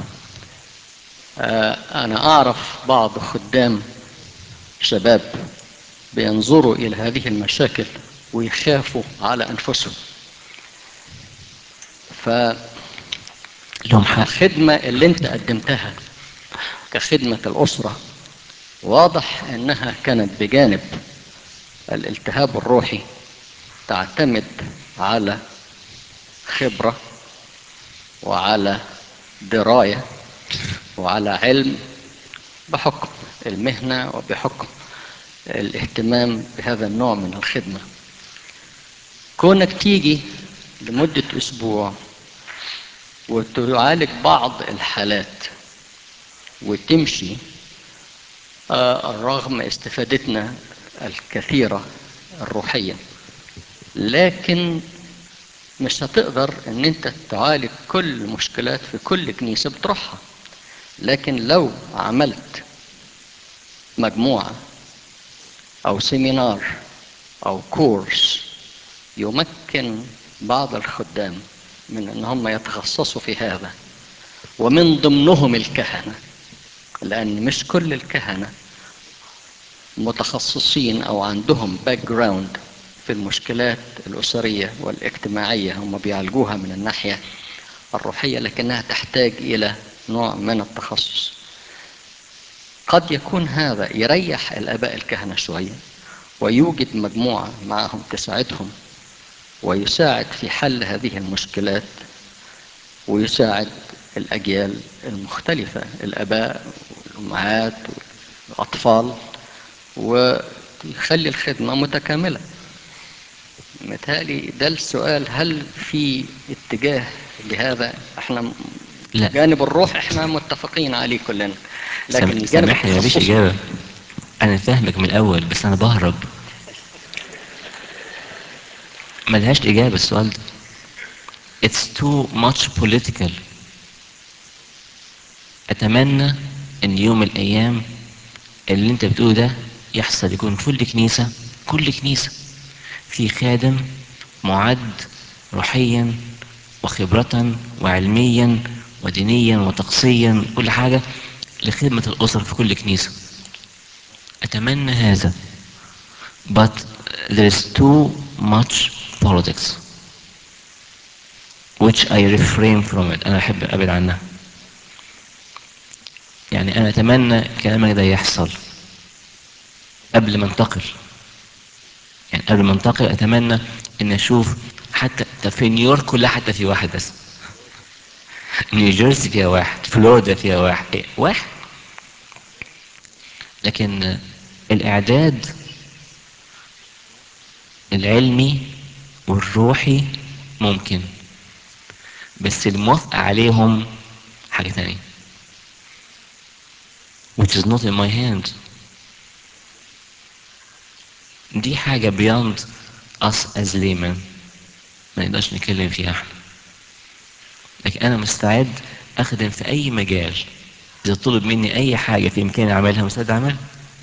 أنا أعرف بعض خدام شباب بينظروا إلى هذه المشاكل ويخافوا على أنفسهم. لهم حق. فالخدمة اللي أنت قدمتها كخدمة الأسرة واضح أنها كانت بجانب الالتهاب الروحي تعتمد على خبرة وعلى دراية وعلى علم بحكم المهنة وبحكم الاهتمام بهذا النوع من الخدمة. كونك تيجي لمدة أسبوع وتعالج بعض الحالات وتمشي آه رغم استفادتنا الكثيرة الروحية، لكن مش هتقدر ان انت تعالج كل المشكلات في كل كنيسة بتروحها. لكن لو عملت مجموعة او سيمينار او كورس يمكن بعض الخدام من ان هم يتخصصوا في هذا، ومن ضمنهم الكهنة، لان مش كل الكهنة متخصصين او عندهم باك جراوند في المشكلات الاسرية والاجتماعية، هم بيعالجوها من الناحية الروحية لكنها تحتاج الى نوع من التخصص. قد يكون هذا يريح الآباء الكهنة شوية، ويوجد مجموعة معهم تساعدهم ويساعد في حل هذه المشكلات، ويساعد الأجيال المختلفة، الآباء والأمهات والأطفال، ويخلي الخدمة متكاملة. متهيألي ده السؤال، هل في اتجاه لهذا؟ احنا لا. جانب الروح احنا متفقين عليه كلنا، لكن سام- الجانب سامحني مفيش التخصصي اجابة. انا فاهمك من الاول بس انا بهرب. ملهاش اجابة السؤال ده. It's too much political. اتمنى ان يوم من الايام اللي انت بتقوله ده يحصل، يكون كل كنيسة كل كنيسة في خادم معد روحيا وخبرة وعلميا ودينيا وطقسيا كل حاجة لخدمة الأسر في كل كنيسة. أتمنى هذا. but there is too much politics which I refrain from it. أنا أحب أبعد عنها. يعني أنا أتمنى كلامك ده يحصل قبل ما انتقل. يعني قبل ما انتقل أتمنى إن أشوف حتى طب في نيويورك كلها حتى في واحد بس، نيوجيرسي فيها واحد، فلوريدا فيها واحد، إيه؟ واحد. لكن الإعداد العلمي والروحي ممكن، بس الموافقة عليهم حاجة تانية which is not in my hand. دي حاجة beyond us as laymen، ما نقدرش نتكلم فيها احنا. لكن أنا مستعد أخدم في أي مجال، إذا طلب مني أي حاجة في إمكاني أعملها مستعد أعملها.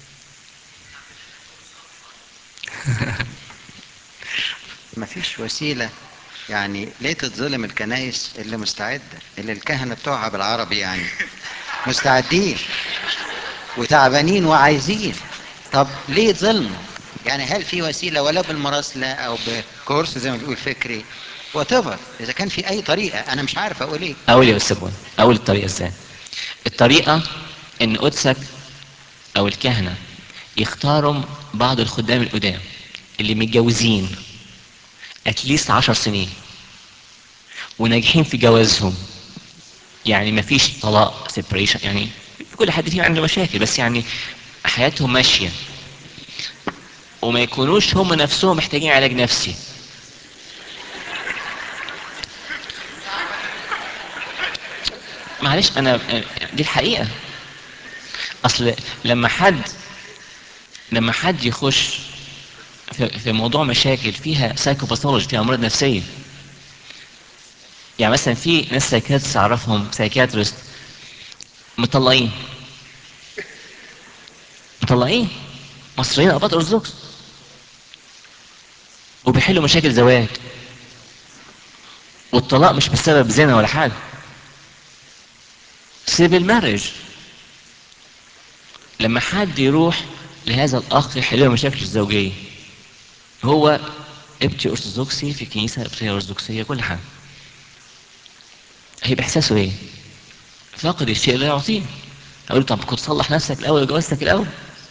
مفيش وسيلة، يعني ليه تتظلم الكنائس اللي مستعدة، اللي الكهنة بتوعها بالعربي يعني مستعدين وتعبانين وعايزين؟ طب ليه ظلموا؟ يعني هل في وسيلة ولو بالمراسلة او بكورس زي ما بيقول فكري واتيفر، اذا كان في اي طريقة؟ انا مش عارف اقول ايه. أقول يا أستاذ بوي، أقول الطريقة إزاي. الطريقة إن قدسك أو الكهنة يختاروا بعض الخدام القدام اللي متجوزين اتليست عشر سنين وناجحين في جوازهم، يعني مفيش طلاق سيبريشن، يعني كل حد فيهم عنده مشاكل بس يعني حياتهم ماشية، وما يكونوش هم نفسهم محتاجين علاج نفسي. معلش انا دي الحقيقة. اصل لما حد لما حد يخش في, في موضوع مشاكل فيها سايكوباثولوجي، فيها امراض نفسية، يعني مثلا في ناس سايكاتريست اعرفهم، سايكاتريست مطلقين مطلقين مصريين اباط ارثوذكس وبيحلوا مشاكل زواج، والطلاق مش بسبب زنا ولا حاجة، سيفل مارج. لما حد يروح لهذا الاخ يحل له مشاكل الزوجية، هو ابتي ارثوذكسي في كنيسة ابتية ارثوذكسية كل حاجة، هيبقى احساسه ايه؟ فاقد الشيء لا يعطيه. اقول له طب كنت تصلح نفسك الاول وجوازتك الاول.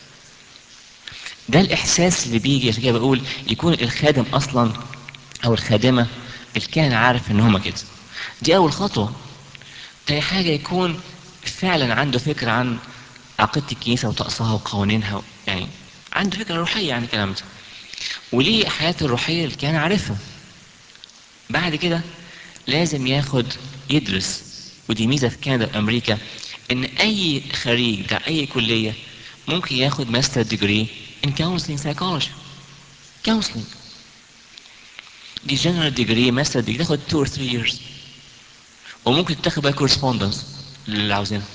ده الاحساس اللي بيجي. عشان كده بقول يكون الخادم اصلا او الخادمة الكاهن عارف ان هما كده، دي اول خطوة. تاني حاجة يكون فعلا عنده فكرة عن عقيدة الكنيسة وطقسها وقوانينها، يعني عنده فكرة روحية عن الكلام ده، وليه حياته الروحية اللي كان عارفها. بعد كده لازم ياخد يدرس، ودي ميزة في كندا وامريكا، ان اي خريج بتاع اي كلية ممكن ياخد ماستر ديجري in counseling psychology counseling. دي جنرال ديجري، ماستر ديجري تاخد two or three years، وممكن تاخد بقى correspondence اللي عاوزينها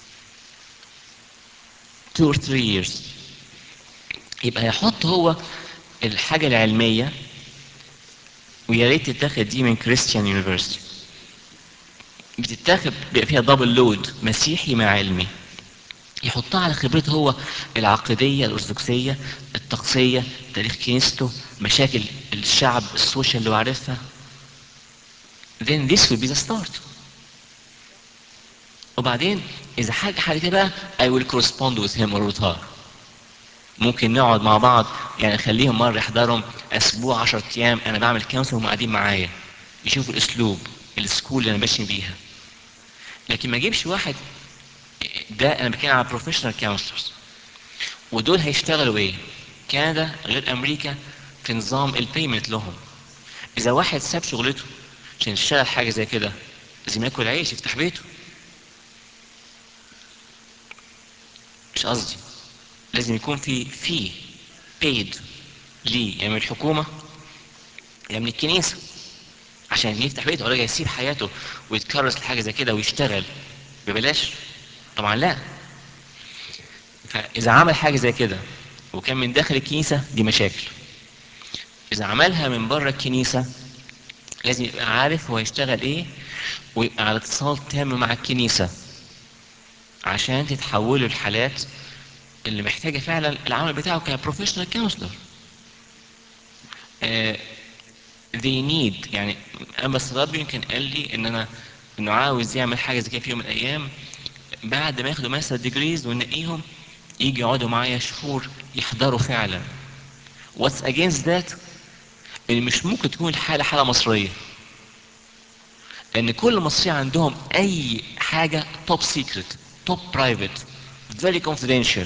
two or three years. يبقى يحط هو الحاجة العلمية، ويا ريت تتاخد دي من كريستيان يونيفرسيتي، بتتاخد بيبقى فيها دبل لود، مسيحي مع علمي، يحطها على خبرته هو العقدية الأرثوذكسية الطقسية تاريخ كنيسته مشاكل الشعب السوشيال اللي هو عارفها. then this will be the start. وبعدين اذا حاجه حاجه كده بقى I will correspond with him or with her. ممكن نقعد مع بعض، يعني خليهم مره يحضرهم اسبوع عشرة ايام انا بعمل كونسل وهم قاعدين معايا يشوفوا الاسلوب السكول اللي انا ماشي بيها. لكن ما اجيبش واحد، ده انا بتكلم على بروفيشنال كونسلرز، ودول هيشتغلوا ايه؟ كندا غير امريكا في نظام البيمنت لهم. اذا واحد ساب شغلته عشان يشتغل حاجه زي كده لازم ياكل عيش يفتح بيته. مش قصدي، لازم يكون في في paid ليه، يا من الحكومه يا من الكنيسه، عشان يفتح بيته ولا يسيب حياته ويتكرس لحاجه زي كده ويشتغل ببلاش؟ طبعا لا. فاذا عمل حاجه زي كده وكان من داخل الكنيسه دي مشاكل. اذا عملها من بره الكنيسه لازم يبقى عارف هو يشتغل ايه ويبقى على اتصال تام مع الكنيسه عشان تتحولوا الحالات اللي محتاجه فعلا العمل بتاعه كبروفيشنال كونسلر. آه they need، يعني انا بس ربي يمكن قال لي ان انا انه عاوز يعمل حاجه زي كده في يوم من الايام بعد ما ياخدوا ماستر ديجريز ونقيهم يجي يقعدوا معايا شهور يحضروا فعلا. what's against that ان مش ممكن تكون الحاله حاله مصريه، لان كل مصري عندهم اي حاجه توب سيكريت توب برايفت فيري كونفيدنشال،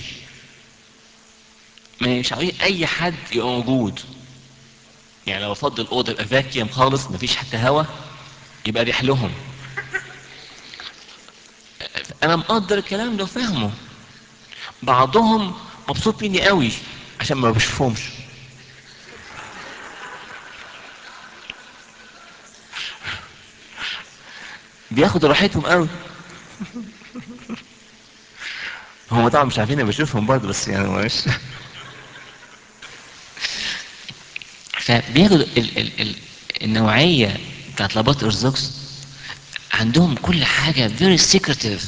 مش عايزين اي حد يبقى موجود. يعني لو افضل الاوضه يبقى فاكيوم خالص مفيش حتى هوا يبقى ريح لهم. انا مقدر الكلام ده وفاهمه. بعضهم مبسوط مني قوي عشان ما بشوفهمش. بياخدوا راحتهم قوي. هم طبعا مش عارفين انا بشوفهم برضه بس يعني معلش. فبياخدوا ال ال ال النوعيه بتاعت لابات ارثوذكس عندهم كل حاجه very secretive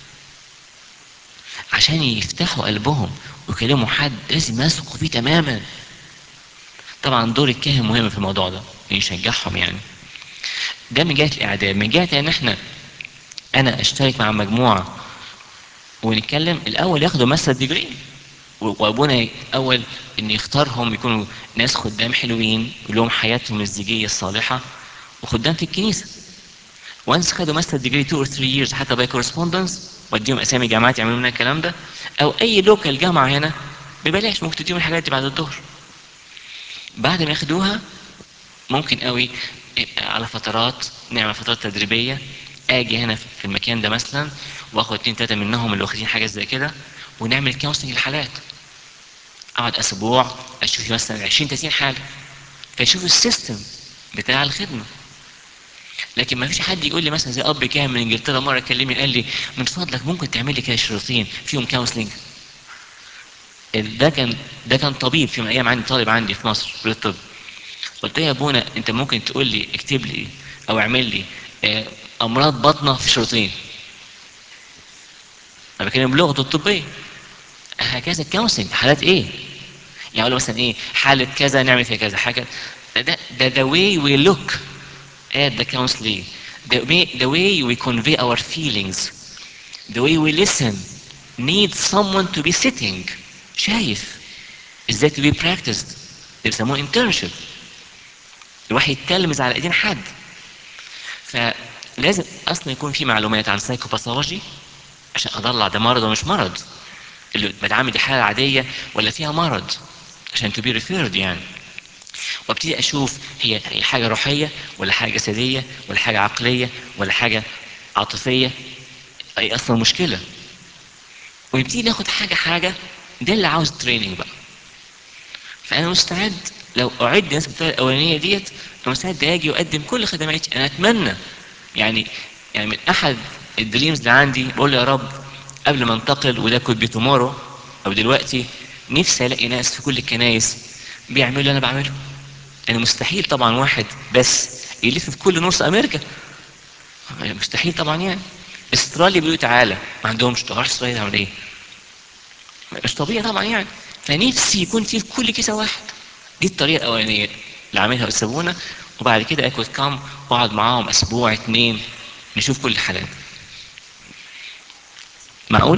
عشان يفتحوا قلبهم ويكلموا حد لازم يثقوا فيه تماما. طبعا دور الكاهن مهم في الموضوع ده يشجعهم يعني. ده من جهه الاعداد. من جهه ان احنا انا اشترك مع مجموعه ونتكلم الاول ياخدوا ماستر ديجري، وابونا اول ان يختارهم يكونوا ناس خدام حلوين ولهم حياتهم الزيجيه الصالحه وخدام في الكنيسه. وانس خدوا ماستر ديجري اتنين or تلاتة years حتى باي كورسبوندنس وديهم اسامي جامعات يعملوا لنا الكلام ده، او اي لوكال جامعه هنا ببلاش ممكن تديهم الحاجات دي بعد الظهر. بعد ما ياخدوها ممكن قوي على فترات نعمل فترات تدريبيه، اجي هنا في المكان ده مثلا واخد اتنين تلاته منهم اللي واخدين حاجه زي كده ونعمل كونسلنج للحالات. اقعد اسبوع اشوف مثلا عشرين تلاتين حاله فيشوفوا السيستم بتاع الخدمه. لكن ما فيش حد يقول لي مثلا زي اب كامل من انجلترا مره كلمني قال لي من فضلك ممكن تعمل لي كده شريطين فيهم كونسلنج. ده كان ده كان طبيب في يوم من الايام عندي طالب عندي في مصر في الطب. قلت له يا ابونا انت ممكن تقول لي اكتب لي او اعمل لي آه، امراض بطنه في شريطين. انا بكلم بلغته الطبيه. هكذا الكونسلنج حالات ايه؟ يعني اقول له مثلا ايه حاله كذا نعمل فيها كذا حاجه. ده ده the way we look at the counseling, the way the way we convey our feelings, the way we listen needs someone to be sitting. شايف ازاي to be practiced. ده بيسموه internship. الواحد يتكلم على ايدين حد. فلازم اصلا يكون في معلومات عن سايكوباثولوجي عشان اطلع ده مرض ومش مرض، اللي بتعامل دي حاله عاديه ولا فيها مرض عشان to be referred يعني. وابتدي اشوف هي هي حاجه روحيه ولا حاجه جسديه ولا حاجه عقليه ولا حاجه عاطفيه، اي اصلا مشكله. ونبتدي ناخد حاجه حاجه. ده اللي عاوز تريننج بقى. فانا مستعد لو اعد الناس بتوع الاولانيه ديت انا مستعد اجي واقدم كل خدماتي. انا اتمنى يعني يعني من احد الدريمز اللي عندي بقول يا رب قبل ما انتقل وده كود بي تومورو او دلوقتي نفسي الاقي ناس في كل الكنايس بيعملوا اللي انا بعمله. يعني مستحيل طبعا واحد بس يلف في كل نص امريكا، مستحيل طبعا. يعني استراليا بيقولوا تعالى ما عندهمش، تروح استراليا تعمل ايه؟ مش طبيعي طبعا يعني. فنفسي يكون في في كل كيسه واحد. دي الطريقه الاولانيه اللي عاملها سابونا. وبعد كده اكل كام واقعد معاهم اسبوع اتنين نشوف كل الحالات. معقول؟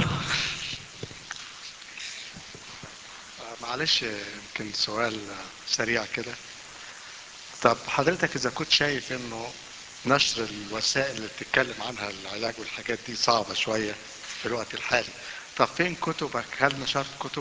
معلش يمكن سؤال سريع كده. طب حضرتك اذا كنت شايف انه نشر الوسائل اللي بتتكلم عنها العلاج والحاجات دي صعبة شوية في الوقت الحالي، طب فين كتبك؟ هل نشرت كتب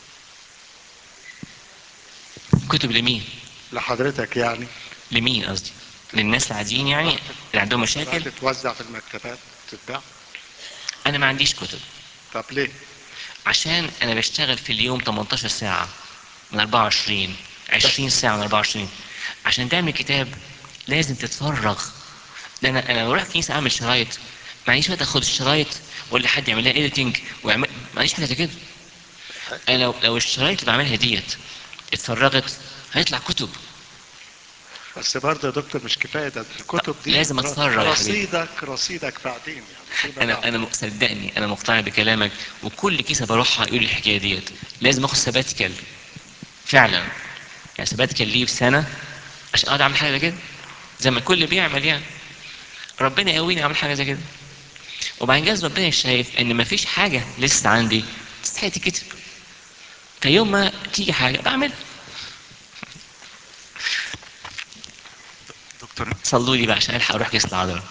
كتب لمين؟ لحضرتك يعني؟ لمين قصدي؟ للناس العاديين يعني اللي عندهم مشاكل؟ تتوزع في المكتبات تتباع؟ انا ما عنديش كتب. طب ليه؟ عشان انا بشتغل في اليوم تمنتاشر ساعة من اربعة وعشرين، عشرين ساعة من اربعة وعشرين. عشان تعمل كتاب لازم تتفرغ. ده انا انا بروح كنيسة اعمل شرايط، معيش وقت اخد الشرايط واقول لحد يعمل لها اديتنج ويعمل، معيش حاجة زي كده. انا لو لو الشرايط اللي بعملها ديت اتفرغت هيطلع كتب. بس برضه يا دكتور مش كفايه ده، الكتب دي لازم اتفرغ يا حبيبي. رصيدك رصيدك بعدين يعني فيما انا بعد. انا صدقني انا مقتنع بكلامك، وكل كيسه بروحها يقول لي الحكايه ديت لازم اخد سباتيكال فعلا. يعني سباتيكال ليه في سنه عشان اقعد اعمل حاجه زي كده، زي ما الكل بيعمل يعني. ربنا يقويني اعمل حاجه زي كده. وبعدين جاز ربنا شايف ان مفيش حاجه لسه عندي تستحق تتكتب، فيوم ما تيجي حاجه بعملها. دكتور صلوا لي بقى عشان الحق اروح كيس العذراء.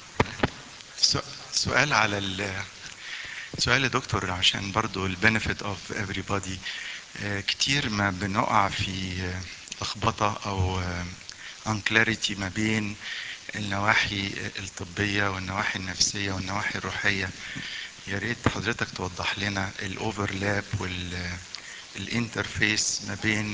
سؤال على ال سؤال يا دكتور عشان برضو البنفيت اوف everybody. كتير ما بنقع في لخبطة او unclarity ما بين النواحي الطبية والنواحي النفسية والنواحي الروحية. يا ريت حضرتك توضح لنا الاوفرلاب والانترفيس ما بين،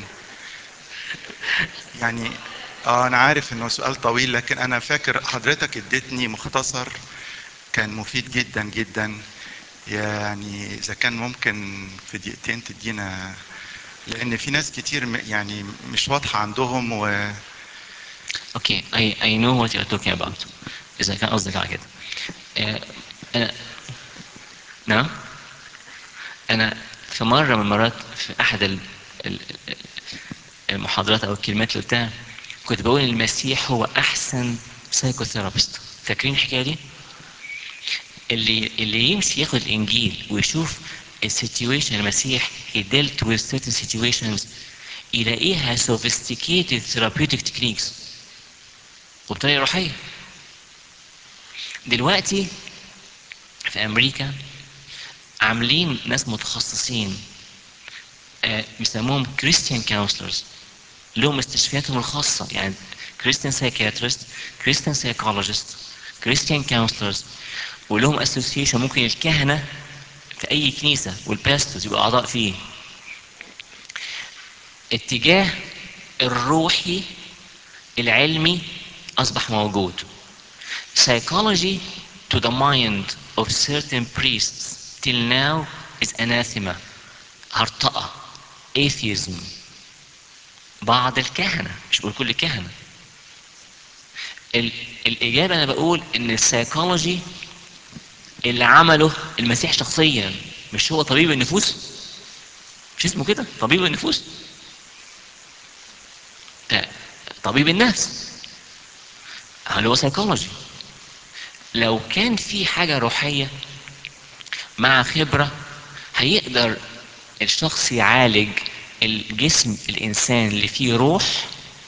يعني اه انا عارف انه سؤال طويل لكن انا فاكر حضرتك اديتني مختصر كان مفيد جدا جدا. يعني اذا كان ممكن في دقيقتين تدينا، لان في ناس كتير يعني مش واضحة عندهم و اوكي I I know what you're talking about. اذا كان قصدك على كده. آه، انا نعم انا في مره من المرات في احد ال- ال- المحاضرات او الكلمات اللي قلتها كنت بقول ان المسيح هو احسن سايكوثيرابيست. فاكرين الحكايه دي؟ اللي اللي يمشي ياخد الانجيل ويشوف السيتويشن المسيح he dealt with certain situations يلاقيها sophisticated therapeutic techniques وبطريقه روحيه. دلوقتي في امريكا عاملين ناس متخصصين آه، بيسموهم كريستيان كونسلرز، لهم مستشفياتهم الخاصه، يعني كريستيان سايكياتريست، كريستيان سايكولوجيست، كريستيان كونسلرز، ولهم اسوسيشن. ممكن الكهنه في اي كنيسه والباستورز يبقوا اعضاء فيه. اتجاه الروحي العلمي اصبح موجود. Psychology to the mind of certain priests till now is anathema. هرطقة، atheism. بعض الكهنة، مش بقول كل الكهنة. ال- الإجابة أنا بقول إن السايكولوجي اللي عمله المسيح شخصيا، مش هو طبيب النفوس؟ مش اسمه كده طبيب النفوس؟ ده طبيب النفس، هل هو سايكولوجي؟ لو كان في حاجة روحية مع خبرة هيقدر الشخص يعالج الجسم الإنسان اللي فيه روح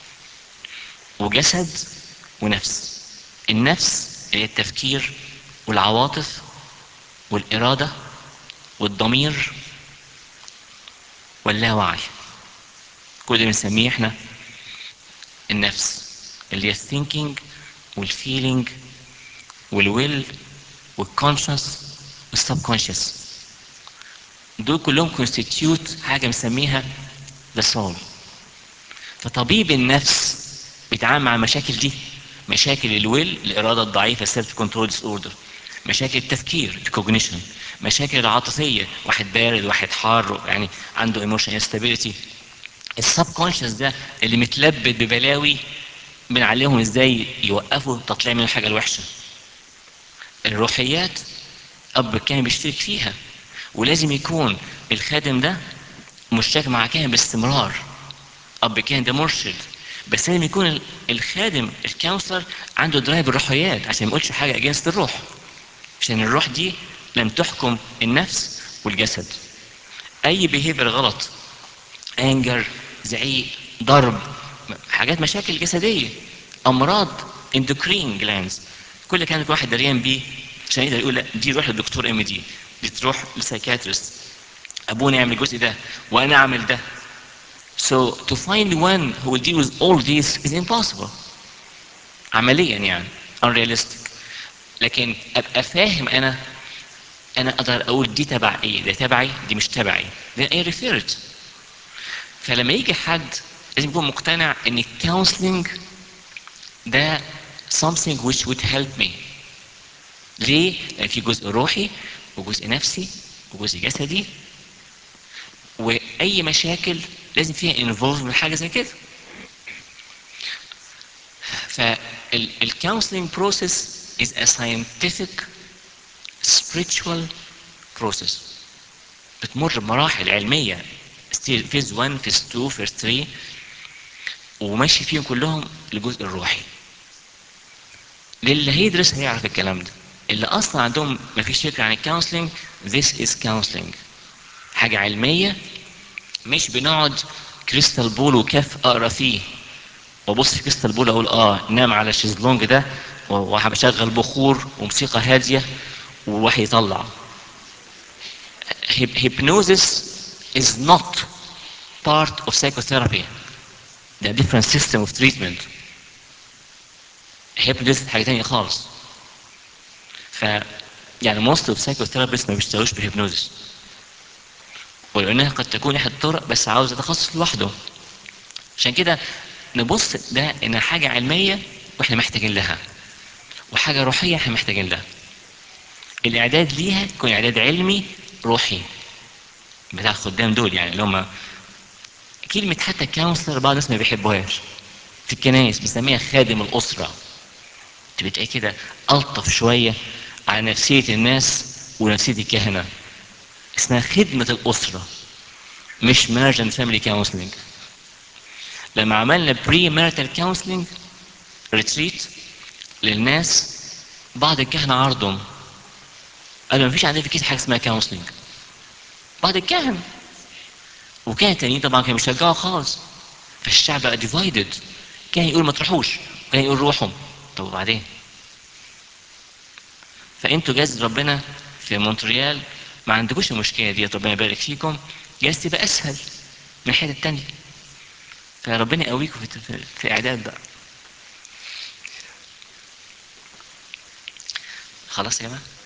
وجسد ونفس. النفس هي التفكير والعواطف والإرادة والضمير واللاوعي، كل اللي بنسميه احنا النفس، اللي هي الثينكينج والفيلينج والويل والكونشس والسبكونشس. دول كلهم constitute حاجة بنسميها the soul. فطبيب النفس بيتعامل مع المشاكل دي، مشاكل الويل الإرادة الضعيفة self control disorder، مشاكل التفكير cognition، مشاكل العاطفية واحد بارد واحد حار يعني عنده emotional instability. السبكونشس ده اللي متلبد ببلاوي بنعلمهم ازاي يوقفوا تطلع من الحاجة الوحشة. الروحيات أب كان بيشترك فيها، ولازم يكون الخادم ده مشترك مع كاهن باستمرار. أب كاهن ده مرشد، بس لازم يكون الخادم الكونسلر عنده درايف الروحيات عشان ما يقولش حاجة اجينست الروح، عشان الروح دي لم تحكم النفس والجسد. اي behavior غلط، انجر، زعيق، ضرب، حاجات مشاكل جسديه، امراض اندوكرين جلانز، كل كان واحد دريان بيه عشان يقدر يقول لا دي روح للدكتور ام دي، دي تروح لسايكاتريست، ابونا يعمل الجزء ده وانا اعمل ده. So to find one who will deal with all these is impossible. عمليا يعني unrealistic. لكن ابقى فاهم انا انا اقدر اقول دي تبع ايه، ده تبعي، دي مش تبعي، then I refer it. فلما يجي حد لازم يكون مقتنع ان الكونسلنج ده something which would help me. ليه؟ لان في جزء روحي وجزء نفسي وجزء جسدي، واي مشاكل لازم فيها involve من حاجه زي كده. فالكونسلنج process is a scientific spiritual process بتمر بمراحل علميه، فيز واحد، فيز اتنين، فيز تلاتة، وماشي فيهم كلهم الجزء الروحي. للي هيدرس هيعرف الكلام ده. اللي اصلا عندهم مفيش فكره عن الكونسلنج، this is counseling، حاجه علميه، مش بنقعد كريستال بول وكف اقرا فيه وابص في كريستال بول اقول اه نام على الشيزلونج ده وهبشغل بخور وموسيقى هاديه وواحد يطلع. hypnosis is not part of psychotherapy. ده different system of treatment. hypnosis حاجه تانية خالص. ف يعني most of psychotherapists ما بيشتغلوش بهيبنوزس، ولانها قد تكون احد الطرق بس عاوزه تخصص لوحده. عشان كده نبص ده انها حاجه علميه واحنا محتاجين لها، وحاجه روحيه احنا محتاجين لها. الاعداد ليها يكون اعداد علمي روحي بتاع الخدام دول، يعني اللي هم كلمه حتى كونسلر بعض الناس ما بيحبوهاش في الكنائس، بنسميها خادم الاسره، تبقى كده الطف شويه على نفسيه الناس ونفسيه الكهنه. اسمها خدمه الاسره مش مارج اند فاميلي كونسلنج. لما عملنا بري ماريتال كونسلنج ريتريت للناس، بعض الكهنه عرضهم قالوا ما فيش عندنا في كيس حاجه اسمها كونسلنج، بعض الكهنه، وكان تانيين طبعا كانوا بيشجعوا خالص. فالشعب بقى ديفايدد، كان يقول ما تروحوش، كان يقول روحوا. طب وبعدين؟ فانتوا جاز ربنا في مونتريال ما عندكوش المشكله دي، ربنا يبارك فيكم، جاز تبقى اسهل من الحته التانيه. فربنا يقويكم في, في, في اعداد بقى. خلاص يا جماعه.